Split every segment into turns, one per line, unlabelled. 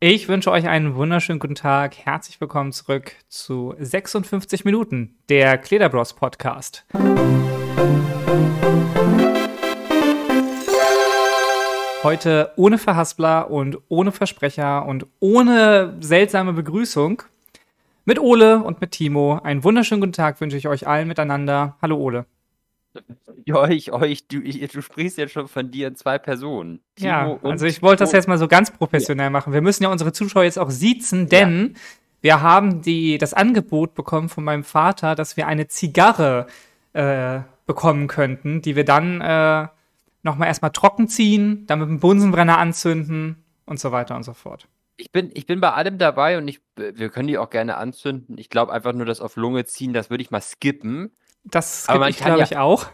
Ich wünsche euch einen wunderschönen guten Tag. Herzlich willkommen zurück zu 56 Minuten, der Klederbros Podcast. Heute ohne Verhaspler und ohne Versprecher und ohne seltsame Begrüßung. Mit Ole und mit Timo. Einen wunderschönen guten Tag wünsche ich euch allen miteinander. Hallo Ole.
Du sprichst jetzt schon von dir in zwei Personen. Timo
Ja,
und
also ich wollte das
Ole.
jetzt mal so ganz professionell machen. Wir müssen ja unsere Zuschauer jetzt auch siezen, denn wir haben das Angebot bekommen von meinem Vater, dass wir eine Zigarre bekommen könnten, die wir dann nochmal erstmal trocken ziehen, dann mit dem Bunsenbrenner anzünden und so weiter und so fort.
Ich bin bei allem dabei und wir können die auch gerne anzünden. Ich glaube einfach nur das auf Lunge ziehen, das würde ich mal skippen.
Das
Aber
skippe
man
ich,
kann
glaube
ja-
ich, auch.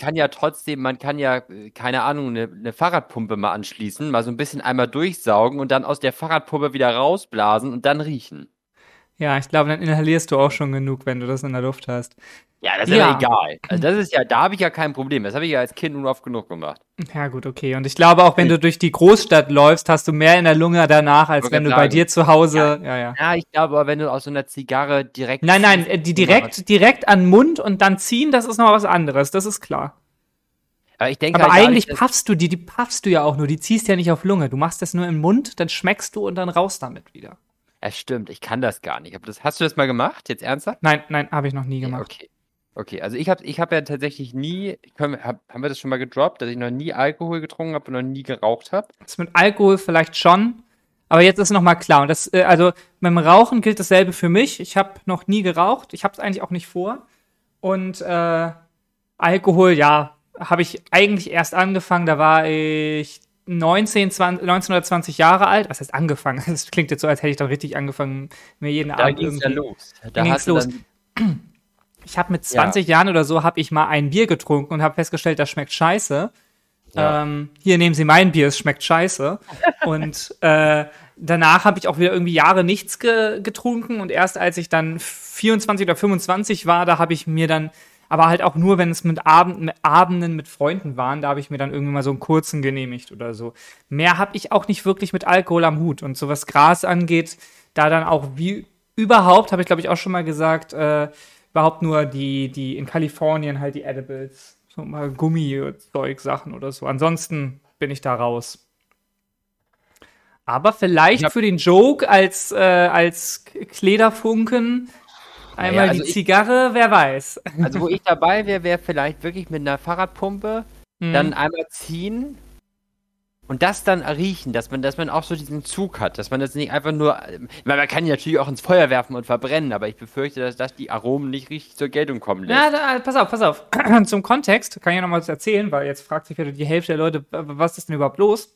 Man kann ja, keine Ahnung, eine Fahrradpumpe mal anschließen, mal so ein bisschen einmal durchsaugen und dann aus der Fahrradpumpe wieder rausblasen und dann riechen.
Ja, ich glaube, dann inhalierst du auch schon genug, wenn du das in der Luft hast.
Ja, das ist
Ja.
ja egal. Also das ist ja, da habe ich ja kein Problem. Das habe ich ja als Kind nun oft genug gemacht.
Ja, gut, okay. Und ich glaube auch, wenn du durch die Großstadt läufst, hast du mehr in der Lunge danach, als
Wollte
wenn du
grad
bei
sagen.
dir zu Hause. Ja.
Ja, ich glaube aber, wenn du aus so einer Zigarre direkt.
Nein, die direkt an den Mund und dann ziehen, das ist noch was anderes, das ist klar.
Aber ich denke
Aber
halt
eigentlich
dadurch,
puffst du die puffst du ja auch nur, die ziehst ja nicht auf Lunge. Du machst das nur im Mund, dann schmeckst du und dann raus damit wieder.
ja, stimmt, ich kann das gar nicht. Aber hast du das mal gemacht? Jetzt ernsthaft?
Nein, habe ich noch nie gemacht.
Okay, also ich hab ja tatsächlich nie, haben wir das schon mal gedroppt, dass ich noch nie Alkohol getrunken habe und noch nie geraucht habe?
Das mit Alkohol vielleicht schon, aber jetzt ist noch mal klar. Und das, also beim Rauchen gilt dasselbe für mich. Ich habe noch nie geraucht. Ich habe es eigentlich auch nicht vor. Und Alkohol, ja, habe ich eigentlich erst angefangen. Da war ich 19 oder 20 Jahre alt. Was heißt angefangen? Das klingt jetzt so, als hätte ich dann richtig angefangen, mir jeden
Da
Abend
ging es ja
irgendwie.
los.
Da ging's
hast du
los.
dann,
Ich habe mit 20 Jahren oder so habe ich mal ein Bier getrunken und habe festgestellt, das schmeckt scheiße.
ja.
Hier nehmen Sie mein Bier, es schmeckt scheiße. Und danach habe ich auch wieder irgendwie Jahre nichts getrunken und erst als ich dann 24 oder 25 war, da habe ich mir dann, aber halt auch nur, wenn es mit Abenden mit Freunden waren, da habe ich mir dann irgendwie mal so einen kurzen genehmigt oder so. Mehr habe ich auch nicht wirklich mit Alkohol am Hut. Und so was Gras angeht, da dann auch wie überhaupt, habe ich glaube ich auch schon mal gesagt, überhaupt nur die in Kalifornien halt die Edibles. So mal Gummi-Zeug-Sachen oder so. Ansonsten bin ich da raus. Aber vielleicht für den Joke als Klederfunken einmal
also
die Zigarre, wer weiß.
Also wo ich dabei wäre vielleicht wirklich mit einer Fahrradpumpe dann einmal ziehen und das dann riechen, dass man auch so diesen Zug hat, dass man das nicht einfach nur, ich meine, man kann die natürlich auch ins Feuer werfen und verbrennen, aber ich befürchte, dass das die Aromen nicht richtig zur Geltung kommen lässt.
Ja, pass auf. Zum Kontext kann ich ja noch mal was erzählen, weil jetzt fragt sich wieder die Hälfte der Leute, was ist denn überhaupt los?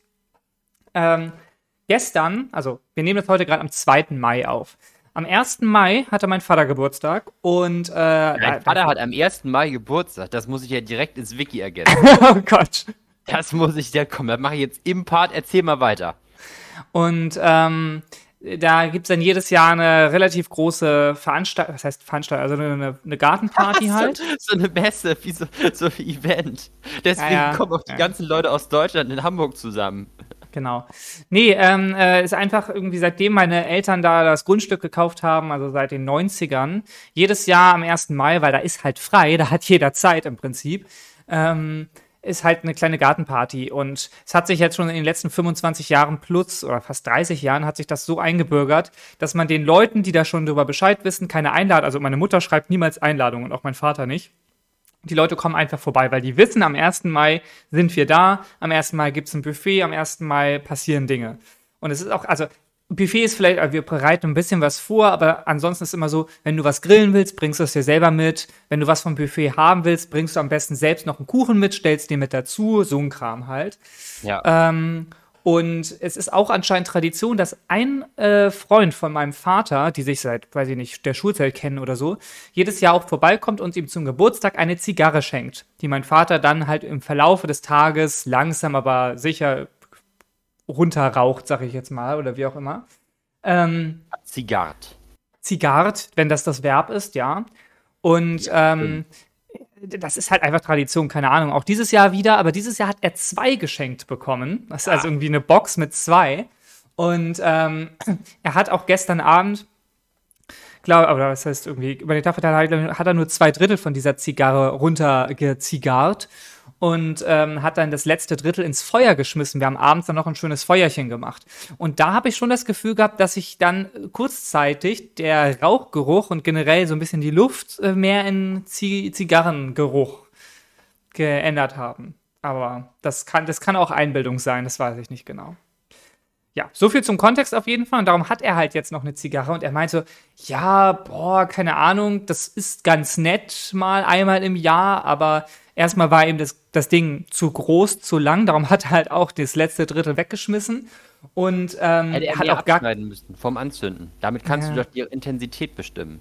Gestern, also wir nehmen das heute gerade am 2. Mai auf. Am 1. Mai hatte mein Vater Geburtstag und
Mein Vater hat am 1. Mai Geburtstag, das muss ich ja direkt ins Wiki ergänzen.
oh Gott.
Das mache ich jetzt im Part, erzähl mal weiter.
Und da gibt's dann jedes Jahr eine relativ große Veranstaltung, was heißt Veranstaltung, also eine Gartenparty halt.
So eine Messe, wie so ein Event. Deswegen kommen auch die ganzen Leute aus Deutschland in Hamburg zusammen.
Genau. Nee, ist einfach irgendwie, seitdem meine Eltern da das Grundstück gekauft haben, also seit den 90ern, jedes Jahr am 1. Mai, weil da ist halt frei, da hat jeder Zeit im Prinzip, ist halt eine kleine Gartenparty. Und es hat sich jetzt schon in den letzten 25 Jahren plus oder fast 30 Jahren hat sich das so eingebürgert, dass man den Leuten, die da schon darüber Bescheid wissen, keine Einladung, also meine Mutter schreibt niemals Einladungen und auch mein Vater nicht. Die Leute kommen einfach vorbei, weil die wissen, am 1. Mai sind wir da, am 1. Mai gibt's ein Buffet, am 1. Mai passieren Dinge. Und es ist auch, also Buffet ist vielleicht, also wir bereiten ein bisschen was vor, aber ansonsten ist immer so, wenn du was grillen willst, bringst du es dir selber mit. Wenn du was vom Buffet haben willst, bringst du am besten selbst noch einen Kuchen mit, stellst dir mit dazu, so ein Kram halt.
Ja.
Und es ist auch anscheinend Tradition, dass ein Freund von meinem Vater, die sich seit, weiß ich nicht, der Schulzeit kennen oder so, jedes Jahr auch vorbeikommt und ihm zum Geburtstag eine Zigarre schenkt, die mein Vater dann halt im Verlaufe des Tages langsam, aber sicher runterraucht, sag ich jetzt mal, oder wie auch immer.
Zigart,
wenn das Verb ist, ja. Und das ist halt einfach Tradition, keine Ahnung. Auch dieses Jahr wieder, aber dieses Jahr hat er 2 geschenkt bekommen. Das ist also irgendwie eine Box mit 2. Und er hat auch gestern Abend, glaube, oder was heißt irgendwie, über den Tag hat er nur 2 Drittel von dieser Zigarre runtergezigart und hat dann das letzte Drittel ins Feuer geschmissen. Wir haben abends dann noch ein schönes Feuerchen gemacht. Und da habe ich schon das Gefühl gehabt, dass sich dann kurzzeitig der Rauchgeruch und generell so ein bisschen die Luft mehr in Zigarrengeruch geändert haben. Aber das kann auch Einbildung sein, das weiß ich nicht genau. Ja, so viel zum Kontext auf jeden Fall. Und darum hat er halt jetzt noch eine Zigarre. Und er meinte, ja, boah, keine Ahnung, das ist ganz nett mal einmal im Jahr. Aber erstmal war ihm das Ding zu groß, zu lang. Darum hat er halt auch das letzte Drittel weggeschmissen. Und
Hätte er
hat
mehr
auch gar
abschneiden müssen vom Anzünden. Damit kannst du doch die Intensität bestimmen.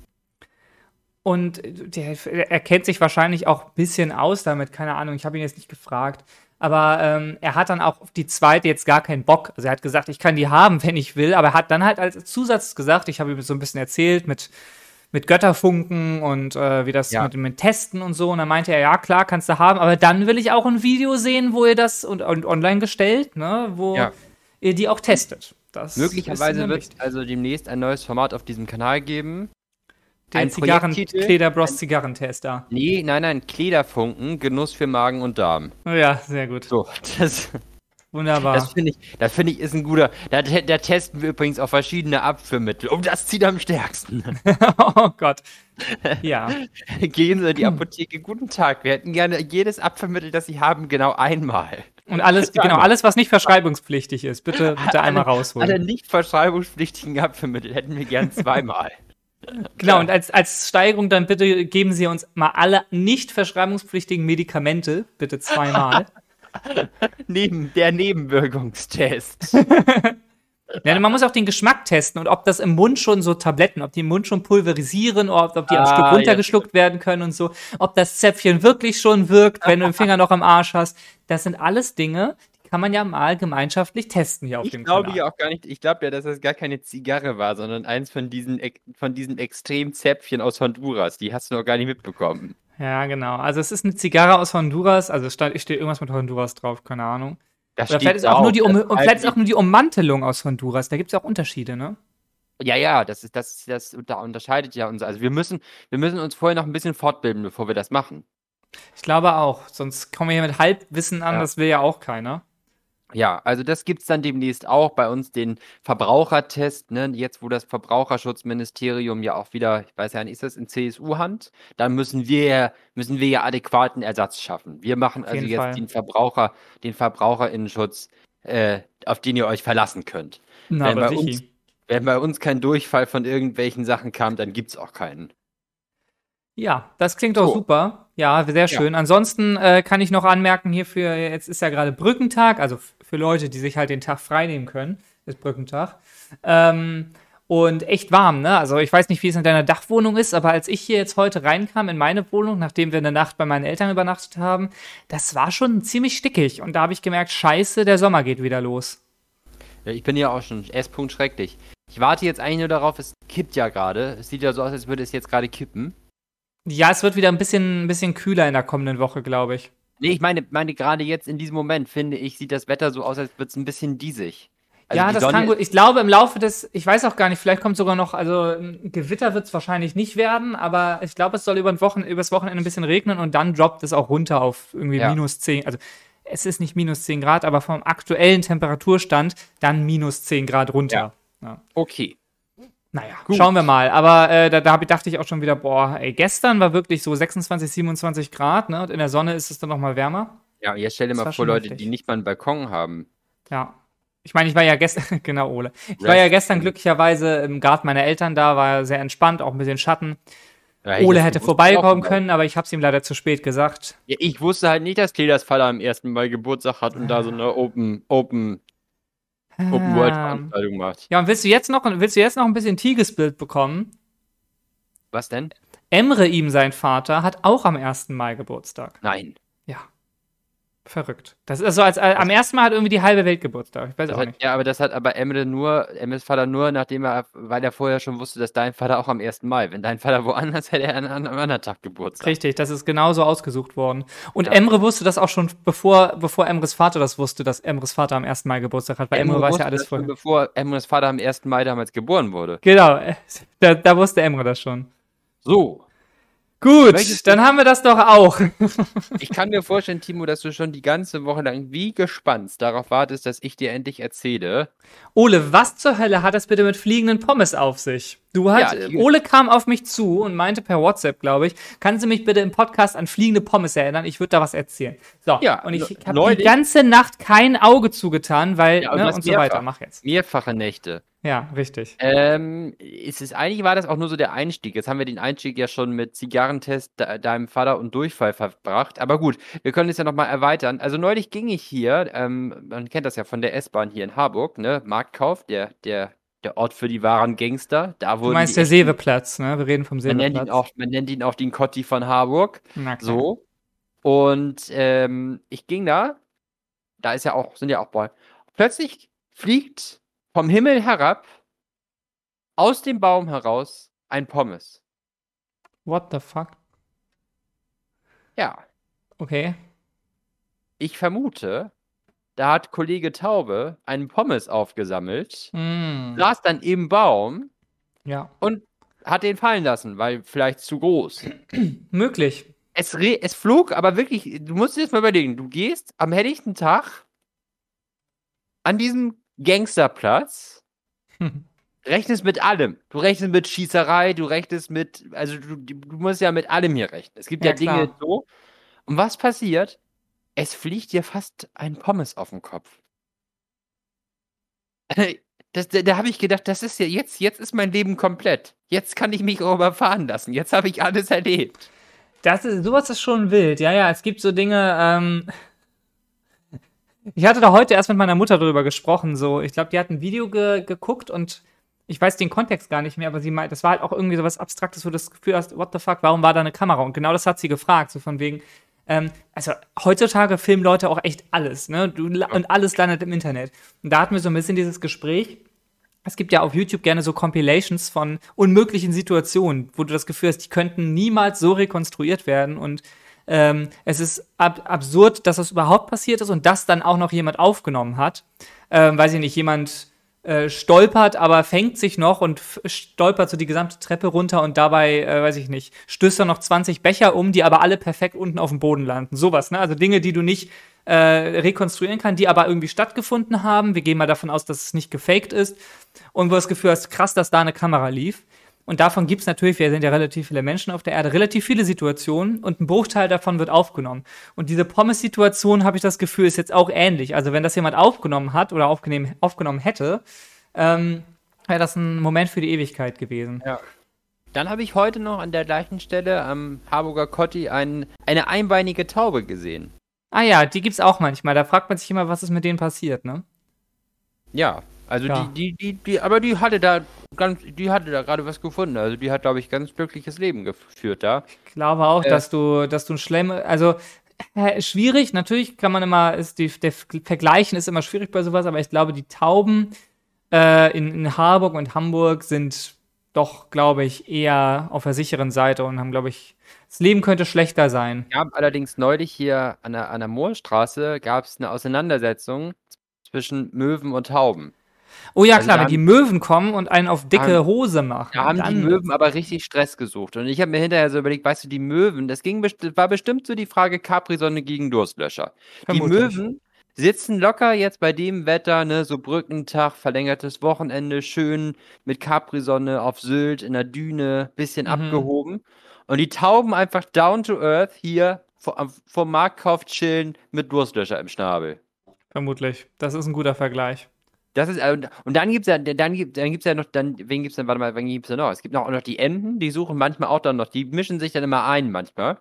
Und er kennt sich wahrscheinlich auch ein bisschen aus damit, keine Ahnung, ich habe ihn jetzt nicht gefragt. Aber er hat dann auch auf die zweite jetzt gar keinen Bock. Also er hat gesagt, ich kann die haben, wenn ich will. Aber er hat dann halt als Zusatz gesagt, ich habe ihm so ein bisschen erzählt mit Götterfunken und wie das mit Testen und so. Und dann meinte er, ja klar, kannst du haben. Aber dann will ich auch ein Video sehen, wo ihr das und online gestellt, ne, wo ihr die auch testet. Das
möglicherweise wird es also demnächst ein neues Format auf diesem Kanal geben.
Den Klederbros Zigarrentester.
Nee, nein, Klederfunken, Genuss für Magen und Darm.
Ja, sehr gut.
So,
wunderbar.
Das finde ich ist ein guter. Da testen wir übrigens auch verschiedene Abführmittel. Und das zieht am stärksten.
Oh Gott. Ja.
Gehen Sie in die Apotheke. Guten Tag. Wir hätten gerne jedes Abführmittel, das Sie haben, genau einmal.
Und alles, was nicht verschreibungspflichtig ist, bitte einmal rausholen.
Alle nicht verschreibungspflichtigen Abführmittel hätten wir gern zweimal.
Genau, und als Steigerung dann bitte geben Sie uns mal alle nicht verschreibungspflichtigen Medikamente, bitte zweimal.
Der Nebenwirkungstest.
Ja, man muss auch den Geschmack testen und ob das im Mund schon so Tabletten, ob die im Mund schon pulverisieren oder ob die am Stück runtergeschluckt werden können und so. Ob das Zäpfchen wirklich schon wirkt, wenn du den Finger noch am Arsch hast. Das sind alles Dinge, die kann man ja mal gemeinschaftlich testen hier auf dem Kanal.
Ich glaube ja auch gar nicht, dass das gar keine Zigarre war, sondern eins von diesen Extremzäpfchen aus Honduras. Die hast du noch gar nicht mitbekommen.
Ja, genau. Also es ist eine Zigarre aus Honduras, also steht irgendwas mit Honduras drauf, keine Ahnung. Oder vielleicht ist auch nur die Ummantelung aus Honduras. Da gibt es ja auch Unterschiede, ne?
Ja, das unterscheidet ja uns. Also wir müssen uns vorher noch ein bisschen fortbilden, bevor wir das machen.
Ich glaube auch. Sonst kommen wir hier mit Halbwissen an, das will ja auch keiner.
Ja, also das gibt's dann demnächst auch bei uns, den Verbrauchertest, ne? Jetzt, wo das Verbraucherschutzministerium ja auch wieder, ich weiß ja nicht, ist das in CSU-Hand? Dann müssen wir ja adäquaten Ersatz schaffen. Wir machen also jetzt den VerbraucherInnenschutz, auf den ihr euch verlassen könnt. Wenn bei uns kein Durchfall von irgendwelchen Sachen kam, dann gibt's auch keinen.
Ja, das klingt doch super. Ja, sehr schön. Ja. Ansonsten kann ich noch anmerken hierfür, jetzt ist ja gerade Brückentag, also für Leute, die sich halt den Tag frei nehmen können, ist Brückentag. Und echt warm, ne? Also ich weiß nicht, wie es in deiner Dachwohnung ist, aber als ich hier jetzt heute reinkam in meine Wohnung, nachdem wir eine Nacht bei meinen Eltern übernachtet haben, das war schon ziemlich stickig. Und da habe ich gemerkt, scheiße, der Sommer geht wieder los.
Ja, ich bin ja auch schon S-Punkt schrecklich. Ich warte jetzt eigentlich nur darauf, es kippt ja gerade. Es sieht ja so aus, als würde es jetzt gerade kippen.
Ja, es wird wieder ein bisschen kühler in der kommenden Woche, glaube ich.
Nee, ich meine gerade jetzt in diesem Moment, finde ich, sieht das Wetter so aus, als würde es ein bisschen diesig. Also
ja, das kann gut. Ich glaube, im Laufe ich weiß auch gar nicht, vielleicht kommt sogar noch, also ein Gewitter wird es wahrscheinlich nicht werden, aber ich glaube, es soll übers Wochenende ein bisschen regnen und dann droppt es auch runter auf irgendwie -10. Also es ist nicht -10 Grad, aber vom aktuellen Temperaturstand dann -10 Grad runter.
Ja. Okay.
Naja, gut. Schauen wir mal. Aber da dachte ich auch schon wieder, boah, ey, gestern war wirklich so 26, 27 Grad, ne? Und in der Sonne ist es dann noch mal wärmer.
Ja, jetzt stell dir mal vor, Leute, die nicht mal einen Balkon haben.
Ja. Ich meine, ich war ja gestern, genau, Ole. Ich war ja gestern glücklicherweise im Garten meiner Eltern da, war sehr entspannt, auch ein bisschen Schatten. Ja, Ole hätte vorbeikommen können, aber ich hab's ihm leider zu spät gesagt.
Ja, ich wusste halt nicht, dass Kledas Vater am 1. Mai Geburtstag hat und da so eine Open World Veranstaltung macht.
Ja, und willst du jetzt noch ein bisschen Tigesbild bekommen?
Was denn?
Emre, sein Vater, hat auch am 1. Mai Geburtstag.
Nein.
Ja. Verrückt. Das ist so, als am ersten Mal hat irgendwie die halbe Welt Geburtstag. Ich weiß auch nicht.
Ja, aber das hat aber Emres Vater nur, weil er vorher schon wusste, dass dein Vater auch am 1. Mai. Wenn dein Vater woanders, hätte er an einem anderen Tag Geburtstag.
Richtig, das ist genauso ausgesucht worden. Und Emre wusste das auch schon, bevor Emres Vater das wusste, dass Emres Vater am 1. Mai Geburtstag hat, weil Emre weiß ja alles vorher.
Bevor Emres Vater am 1. Mai damals geboren wurde.
Genau, da wusste Emre das schon.
So.
Gut, dann haben wir das doch auch.
Ich kann mir vorstellen, Timo, dass du schon die ganze Woche lang wie gespannt darauf wartest, dass ich dir endlich erzähle.
Ole, was zur Hölle hat das bitte mit fliegenden Pommes auf sich? Ole kam auf mich zu und meinte per WhatsApp, glaube ich, kannst du mich bitte im Podcast an fliegende Pommes erinnern? Ich würde da was erzählen. So, und ich habe die ganze Nacht kein Auge zugetan, weil, und so weiter. Mach jetzt.
Mehrfache Nächte.
Ja, richtig.
Eigentlich war das auch nur so der Einstieg. Jetzt haben wir den Einstieg ja schon mit Zigarrentest deinem Vater und Durchfall verbracht. Aber gut, wir können es ja nochmal erweitern. Also neulich ging ich hier, man kennt das ja von der S-Bahn hier in Harburg, ne? Marktkauf, der Ort für die wahren Gangster. Da
du meinst der Seweplatz, ne? Wir reden vom Seweplatz.
Man nennt ihn auch den Kotti von Harburg.
Na klar.
So. Und ich ging da sind ja auch Bäume. Plötzlich fliegt vom Himmel herab, aus dem Baum heraus, ein Pommes.
What the fuck?
Ja.
Okay.
Ich vermute, da hat Kollege Taube einen Pommes aufgesammelt, saß dann im Baum und hat den fallen lassen, weil vielleicht zu groß.
Möglich.
Es flog, aber wirklich, du musst dir jetzt mal überlegen, du gehst am helllichten Tag an diesem Gangsterplatz, rechnest mit allem. Du rechnest mit Schießerei, du rechnest du musst ja mit allem hier rechnen. Es gibt ja Dinge so. Und was passiert? Es fliegt dir fast ein Pommes auf den Kopf. Da habe ich gedacht, das ist ja jetzt ist mein Leben komplett. Jetzt kann ich mich auch überfahren lassen. Jetzt habe ich alles erlebt.
Sowas ist schon wild. Ja, es gibt so Dinge, ich hatte da heute erst mit meiner Mutter drüber gesprochen, so. Ich glaube, die hat ein Video geguckt und ich weiß den Kontext gar nicht mehr, aber sie meint, das war halt auch irgendwie so was Abstraktes, wo du das Gefühl hast, what the fuck, warum war da eine Kamera? Und genau das hat sie gefragt, so von wegen, also heutzutage filmen Leute auch echt alles, ne? Und alles landet im Internet. Und da hatten wir so ein bisschen dieses Gespräch. Es gibt ja auf YouTube gerne so Compilations von unmöglichen Situationen, wo du das Gefühl hast, die könnten niemals so rekonstruiert werden und es ist absurd, dass das überhaupt passiert ist und das dann auch noch jemand aufgenommen hat. Weiß ich nicht, jemand stolpert, aber fängt sich noch und stolpert so die gesamte Treppe runter und dabei, weiß ich nicht, stößt er noch 20 Becher um, die aber alle perfekt unten auf dem Boden landen. Sowas, ne? Also Dinge, die du nicht rekonstruieren kannst, die aber irgendwie stattgefunden haben. Wir gehen mal davon aus, dass es nicht gefaked ist. Und wo du das Gefühl hast, krass, dass da eine Kamera lief. Und davon gibt es natürlich, wir sind ja relativ viele Menschen auf der Erde, relativ viele Situationen und ein Bruchteil davon wird aufgenommen. Und diese Pommes-Situation, habe ich das Gefühl, ist jetzt auch ähnlich. Also wenn das jemand aufgenommen hat oder aufgenommen hätte, wäre das ein Moment für die Ewigkeit gewesen.
Ja. Dann habe ich heute noch an der gleichen Stelle am Harburger Kotti eine einbeinige Taube gesehen.
Ah ja, die gibt's auch manchmal. Da fragt man sich immer, was ist mit denen passiert, ne?
Ja. Also aber die hatte da gerade was gefunden. Also die hat, glaube ich, ganz glückliches Leben geführt da.
Ich glaube auch, dass du ein Schlemm, also schwierig, natürlich kann man immer, der Vergleichen ist immer schwierig bei sowas, aber ich glaube, die Tauben in Harburg und Hamburg sind doch, glaube ich, eher auf der sicheren Seite und haben, glaube ich, das Leben könnte schlechter sein.
Ja, allerdings neulich hier an der Moorstraße gab es eine Auseinandersetzung zwischen Möwen und Tauben.
Oh ja, klar, wenn die Möwen kommen und einen auf dicke Hose machen.
Da haben die Möwen aber richtig Stress gesucht. Und ich habe mir hinterher so überlegt, weißt du, die Möwen, war bestimmt so die Frage Capri-Sonne gegen Durstlöscher. Vermutlich. Die Möwen sitzen locker jetzt bei dem Wetter, ne, so Brückentag, verlängertes Wochenende, schön mit Capri-Sonne auf Sylt, in der Düne, bisschen abgehoben. Und die Tauben einfach down to earth hier vom Marktkauf chillen mit Durstlöscher im Schnabel.
Vermutlich. Das ist ein guter Vergleich.
Das ist, und dann gibt's ja noch, wen gibt's da noch? Es gibt auch noch die Enten, die suchen manchmal auch dann noch, die mischen sich dann immer ein manchmal.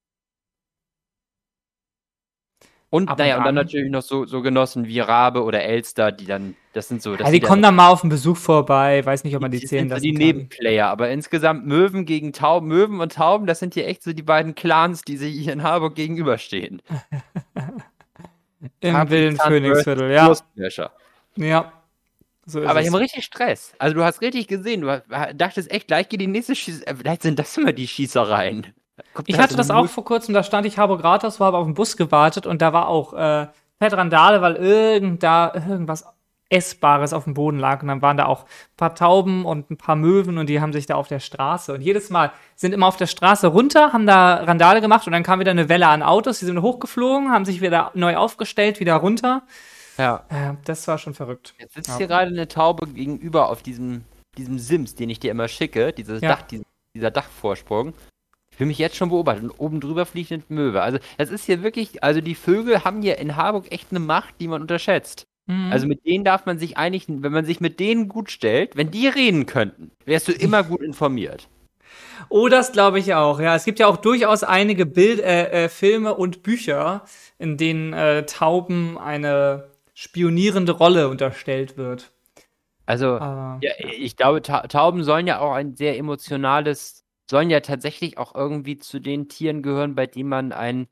Und dann natürlich noch so Genossen wie Rabe oder Elster, die dann, das sind so.
Die kommen dann mal auf einen Besuch vorbei, weiß nicht, ob man die zählen lassen
kann. Die Nebenplayer, aber insgesamt Möwen gegen Tauben, Möwen und Tauben, das sind hier echt so die beiden Clans, die sich hier in Harburg gegenüberstehen.
Im wilden Phoenixviertel, ja.
Durstlöscher.
Ja. So ist
Aber
es.
die haben richtig Stress. Also du hast richtig gesehen, du dachtest echt, gleich geht die nächste Schießerei. Vielleicht sind das immer die Schießereien.
Ich hatte das auch vor kurzem, da stand ich Harburg Rathaus, habe auf den Bus gewartet und da war auch fett Randale, weil irgendwas Essbares auf dem Boden lag und dann waren da auch ein paar Tauben und ein paar Möwen und die haben sich da auf der Straße und jedes Mal sind immer auf der Straße runter, haben da Randale gemacht und dann kam wieder eine Welle an Autos, die sind hochgeflogen, haben sich wieder neu aufgestellt, wieder runter.
Ja.
Das war schon verrückt.
Jetzt sitzt hier gerade eine Taube gegenüber auf diesem Sims, den ich dir immer schicke, dieser Dachvorsprung. Ich will mich jetzt schon beobachten. Und oben drüber fliegt eine Möwe. Also, das ist hier wirklich, also die Vögel haben hier in Harburg echt eine Macht, die man unterschätzt. Also mit denen darf man sich eigentlich, wenn man sich mit denen gut stellt, wenn die reden könnten, wärst du immer gut informiert.
Oh, das glaube ich auch. Ja, es gibt ja auch durchaus einige Filme und Bücher, in denen Tauben eine spionierende Rolle unterstellt wird.
Also, ja, ich glaube, Tauben sollen ja auch ein sehr sollen ja tatsächlich auch irgendwie zu den Tieren gehören, bei denen man ein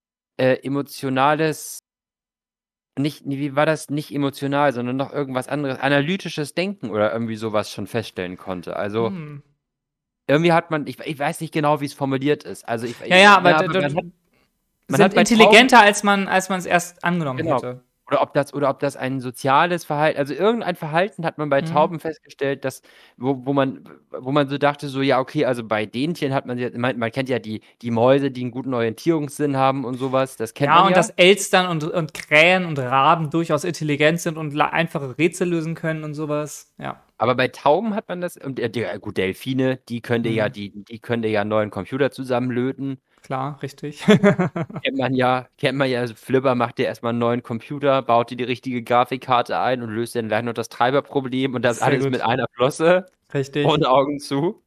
emotionales, wie war das? Nicht emotional, sondern noch irgendwas anderes, analytisches Denken oder irgendwie sowas schon feststellen konnte. Also, irgendwie hat man, ich weiß nicht genau, wie es formuliert ist. Also
aber man hat intelligenter, als man es erst angenommen hätte.
Oder ob das ein soziales Verhalten, also irgendein Verhalten hat man bei Tauben festgestellt, dass, wo man so dachte, so, ja, okay, also bei den Tieren hat man kennt ja die Mäuse, die einen guten Orientierungssinn haben und sowas, das kennt man ja.
Ja, und dass Elstern und Krähen und Raben durchaus intelligent sind und einfache Rätsel lösen können und sowas, ja.
Aber bei Tauben hat man das, und gut, Delfine, die könnte ja einen neuen Computer zusammenlöten.
Klar, richtig.
Kennt man ja, also Flipper macht ja erstmal einen neuen Computer, baut dir die richtige Grafikkarte ein und löst dann gleich noch das Treiberproblem und das
Sehr
alles
gut.
mit einer Flosse
Richtig.
und Augen zu.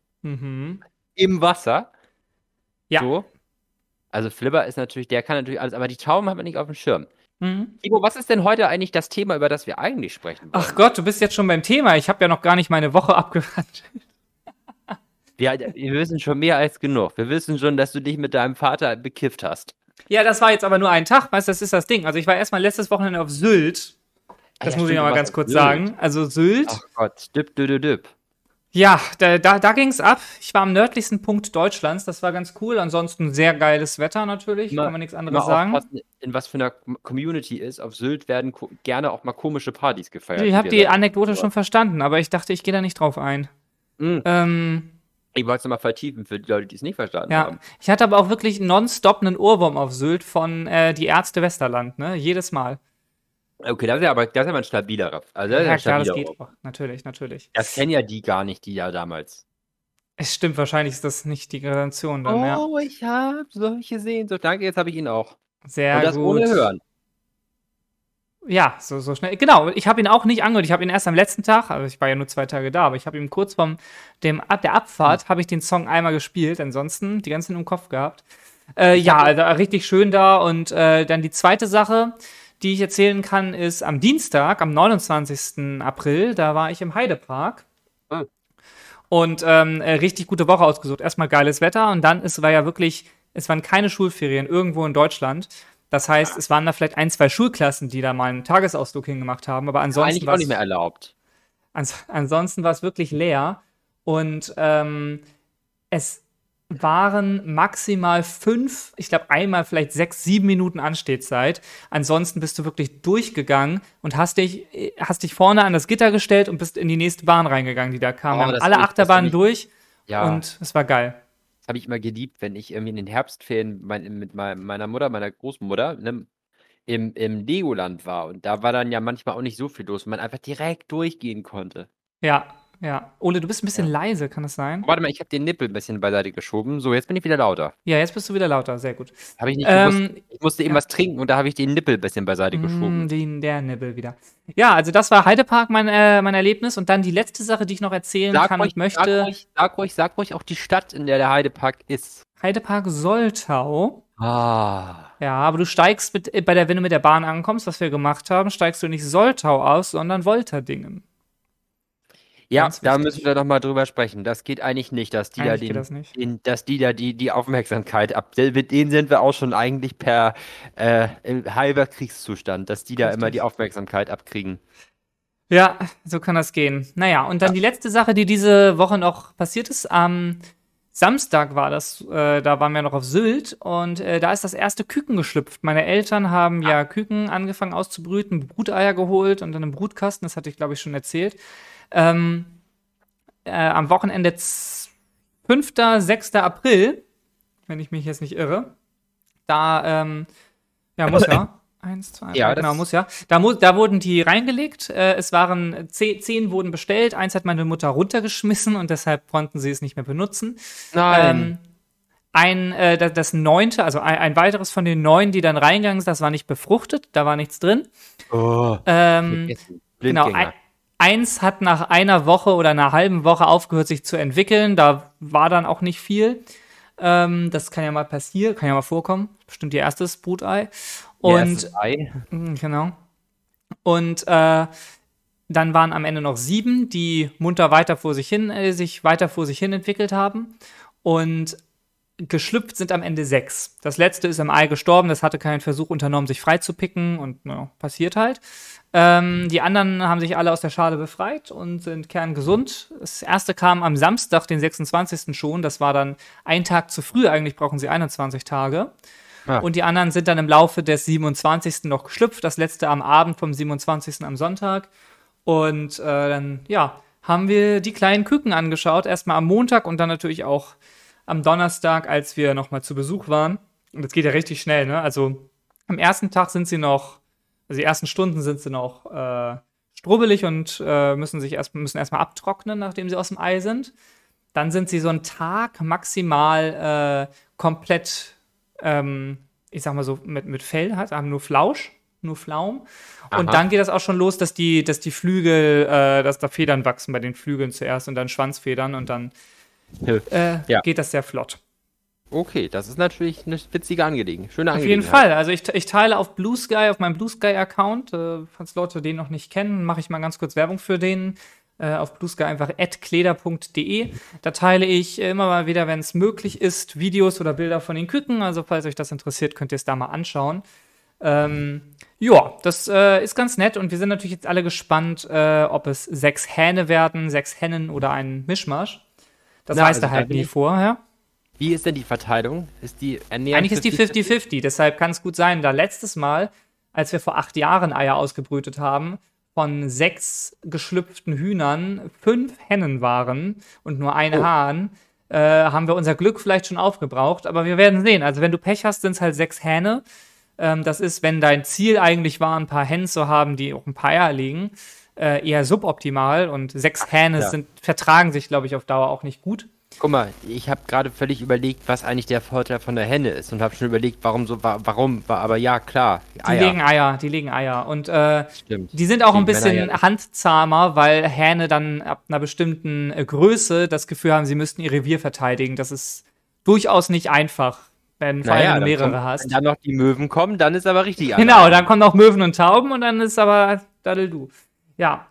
Im Wasser.
Ja.
So. Also Flipper der kann natürlich alles, aber die Tauben hat man nicht auf dem Schirm. Ivo, was ist denn heute eigentlich das Thema, über das wir eigentlich sprechen wollen?
Ach Gott, du bist jetzt schon beim Thema. Ich habe ja noch gar nicht meine Woche abgehandelt.
Wir wissen schon mehr als genug. Wir wissen schon, dass du dich mit deinem Vater bekifft hast.
Ja, das war jetzt aber nur ein Tag, weißt du, das ist das Ding. Also ich war erstmal letztes Wochenende auf Sylt. Das muss ich noch mal ganz kurz sagen. Also Sylt.
Ach Gott, düpp.
Ja, da ging's ab. Ich war am nördlichsten Punkt Deutschlands. Das war ganz cool. Ansonsten sehr geiles Wetter natürlich. Kann man nichts anderes sagen.
In was für einer Community ist. Auf Sylt werden gerne auch mal komische Partys gefeiert.
Ich habe die Anekdote schon verstanden, aber ich dachte, ich gehe da nicht drauf ein.
Ich wollte es nochmal vertiefen für die Leute, die es nicht verstanden haben.
Ich hatte aber auch wirklich nonstop einen Ohrwurm auf Sylt von die Ärzte Westerland, ne? Jedes Mal.
Okay, das ist aber ein stabilerer. Also
ja, klar, das geht auch. Natürlich.
Das kennen ja die gar nicht, die ja damals.
Es stimmt, wahrscheinlich ist das nicht die Generation dann, ja.
Oh, ich habe solche Sehnsucht. Danke, jetzt habe ich ihn auch.
Sehr gut.
Und das ohne Hören.
Ja, so schnell. Genau, ich habe ihn auch nicht angehört. Ich habe ihn erst am letzten Tag, also ich war ja nur 2 Tage da, aber ich habe ihm kurz der Abfahrt, habe ich den Song einmal gespielt, ansonsten die ganze Zeit im Kopf gehabt. Also richtig schön da. Und dann die zweite Sache, die ich erzählen kann, ist am Dienstag, am 29. April, da war ich im Heidepark. Und richtig gute Woche ausgesucht. Erstmal geiles Wetter und dann, es waren keine Schulferien irgendwo in Deutschland. Das heißt, es waren da vielleicht 1, 2 Schulklassen, die da mal einen Tagesausflug hingemacht haben, aber ansonsten
war es eigentlich auch nicht mehr erlaubt.
Ansonsten war es wirklich leer und es waren maximal 5, ich glaube einmal vielleicht 6, 7 Minuten Anstehzeit. Ansonsten bist du wirklich durchgegangen und hast dich vorne an das Gitter gestellt und bist in die nächste Bahn reingegangen, die da kam. Wir haben alle Achterbahnen durch und es war geil.
Das habe ich immer geliebt, wenn ich irgendwie in den Herbstferien mit meiner Mutter, meiner Großmutter, im Legoland war. Und da war dann ja manchmal auch nicht so viel los, weil man einfach direkt durchgehen konnte.
Ja. Ole, du bist ein bisschen leise, kann das sein?
Warte mal, ich habe den Nippel ein bisschen beiseite geschoben. So, jetzt bin ich wieder lauter.
Ja, jetzt bist du wieder lauter, sehr gut.
Habe ich nicht gewusst. Ich musste eben was trinken und da habe ich den Nippel ein bisschen beiseite geschoben.
Der Nippel wieder. Ja, also das war Heidepark mein Erlebnis. Und dann die letzte Sache, die ich noch erzählen kann und möchte.
Sag ruhig auch die Stadt, in der Heidepark ist.
Heidepark Soltau. Ja, aber du steigst wenn du mit der Bahn ankommst, was wir gemacht haben, steigst du nicht Soltau aus, sondern Wolterdingen.
Ja,
Ganz
da
wichtig.
müssen wir doch mal drüber sprechen. Das geht eigentlich nicht, dass die
Eigentlich geht
da
das nicht.
dass die da die Aufmerksamkeit ab. Mit denen sind wir auch schon eigentlich per halber Kriegszustand, dass die da immer die
Richtig.
Aufmerksamkeit abkriegen.
Ja, so kann das gehen. Naja, und dann
Ja.
die letzte Sache, die diese Woche noch passiert ist. Am Samstag war das, da waren wir noch auf Sylt und da ist das erste Küken geschlüpft. Meine Eltern haben ja Küken angefangen auszubrüten, Bruteier geholt und dann im Brutkasten, das hatte ich glaube ich schon erzählt. Ähm, am Wochenende 5., 6. April, wenn ich mich jetzt nicht irre, da, ja, muss ja. 1, 2, 3,
Ja,
genau,
das
muss ja. Da wurden die reingelegt. Es waren 10 wurden bestellt. Eins hat meine Mutter runtergeschmissen und deshalb konnten sie es nicht mehr benutzen.
nein.
Das 9., also ein weiteres von den 9, die dann reingegangen sind, das war nicht befruchtet, da war nichts drin.
Oh,
Genau,
Blindgänger.
eins hat nach einer Woche oder einer halben Woche aufgehört, sich zu entwickeln. Da war dann auch nicht viel. Das kann ja mal passieren, kann ja mal vorkommen. Bestimmt ihr erstes Brutei. Und
Erstes Ei.
genau. Und dann waren am Ende noch 7, die munter sich weiter vor sich hin entwickelt haben. Und geschlüpft sind am Ende 6. Das letzte ist im Ei gestorben, das hatte keinen Versuch unternommen, sich freizupicken und passiert halt. Die anderen haben sich alle aus der Schale befreit und sind kerngesund. Das erste kam am Samstag, den 26. schon. Das war dann ein Tag zu früh. Eigentlich brauchen sie 21 Tage.
Ah.
Und die anderen sind dann im Laufe des 27. noch geschlüpft. Das letzte am Abend vom 27. am Sonntag. Und dann, ja, haben wir die kleinen Küken angeschaut. Erstmal am Montag und dann natürlich auch am Donnerstag, als wir nochmal zu Besuch waren. Und das geht ja richtig schnell, ne? Also am ersten Tag sind sie noch, also die ersten Stunden sind sie noch strubbelig und müssen erstmal abtrocknen, nachdem sie aus dem Ei sind. Dann sind sie so einen Tag maximal komplett, ich sag mal so, mit Fell, haben nur Flausch, nur Flaum. Und
Aha.
dann geht das auch schon los, dass die Flügel, dass da Federn wachsen bei den Flügeln zuerst und dann Schwanzfedern und dann
Ja.
geht das sehr flott.
Okay, das ist natürlich eine witzige Angelegenheit. Schöne
Auf jeden
Angelegenheit.
Fall. Also ich teile auf Blue Sky, auf meinem Blue Sky-Account, falls Leute den noch nicht kennen, mache ich mal ganz kurz Werbung für den. Auf Blue Sky einfach @kleder.de. Da teile ich immer mal wieder, wenn es möglich ist, Videos oder Bilder von den Küken. Also falls euch das interessiert, könnt ihr es da mal anschauen. Ja, das ist ganz nett und wir sind natürlich jetzt alle gespannt, ob es 6 Hähne werden, 6 Hennen oder ein Mischmasch. Das
Na,
weiß
also
er halt
da bin
nie
ich-
vorher.
Wie ist denn die Verteilung? Ist die ernährend
Eigentlich ist die 50-50, deshalb kann es gut sein, da letztes Mal, als wir vor 8 Jahren Eier ausgebrütet haben, von 6 geschlüpften Hühnern 5 Hennen waren und nur ein Hahn, haben wir unser Glück vielleicht schon aufgebraucht, aber wir werden sehen. Also wenn du Pech hast, sind es halt 6 Hähne. Das ist, wenn dein Ziel eigentlich war, ein paar Hennen zu haben, die auch ein paar Eier legen, eher suboptimal und 6 Hähne
ja.
vertragen sich, glaube ich, auf Dauer auch nicht gut.
Guck mal, ich habe gerade völlig überlegt, was eigentlich der Vorteil von der Henne ist und habe schon überlegt, aber ja, klar,
Die legen Eier. Und
Stimmt.
die sind auch ein
Die Männer
bisschen
ja nicht.
handzahmer, weil Hähne dann ab einer bestimmten Größe das Gefühl haben, sie müssten ihr Revier verteidigen. Das ist durchaus nicht einfach, vor allem wenn du mehrere hast.
Wenn dann noch die Möwen kommen, dann ist aber richtig
Genau, dann kommen auch Möwen und Tauben und dann ist aber Daddeldu. Ja,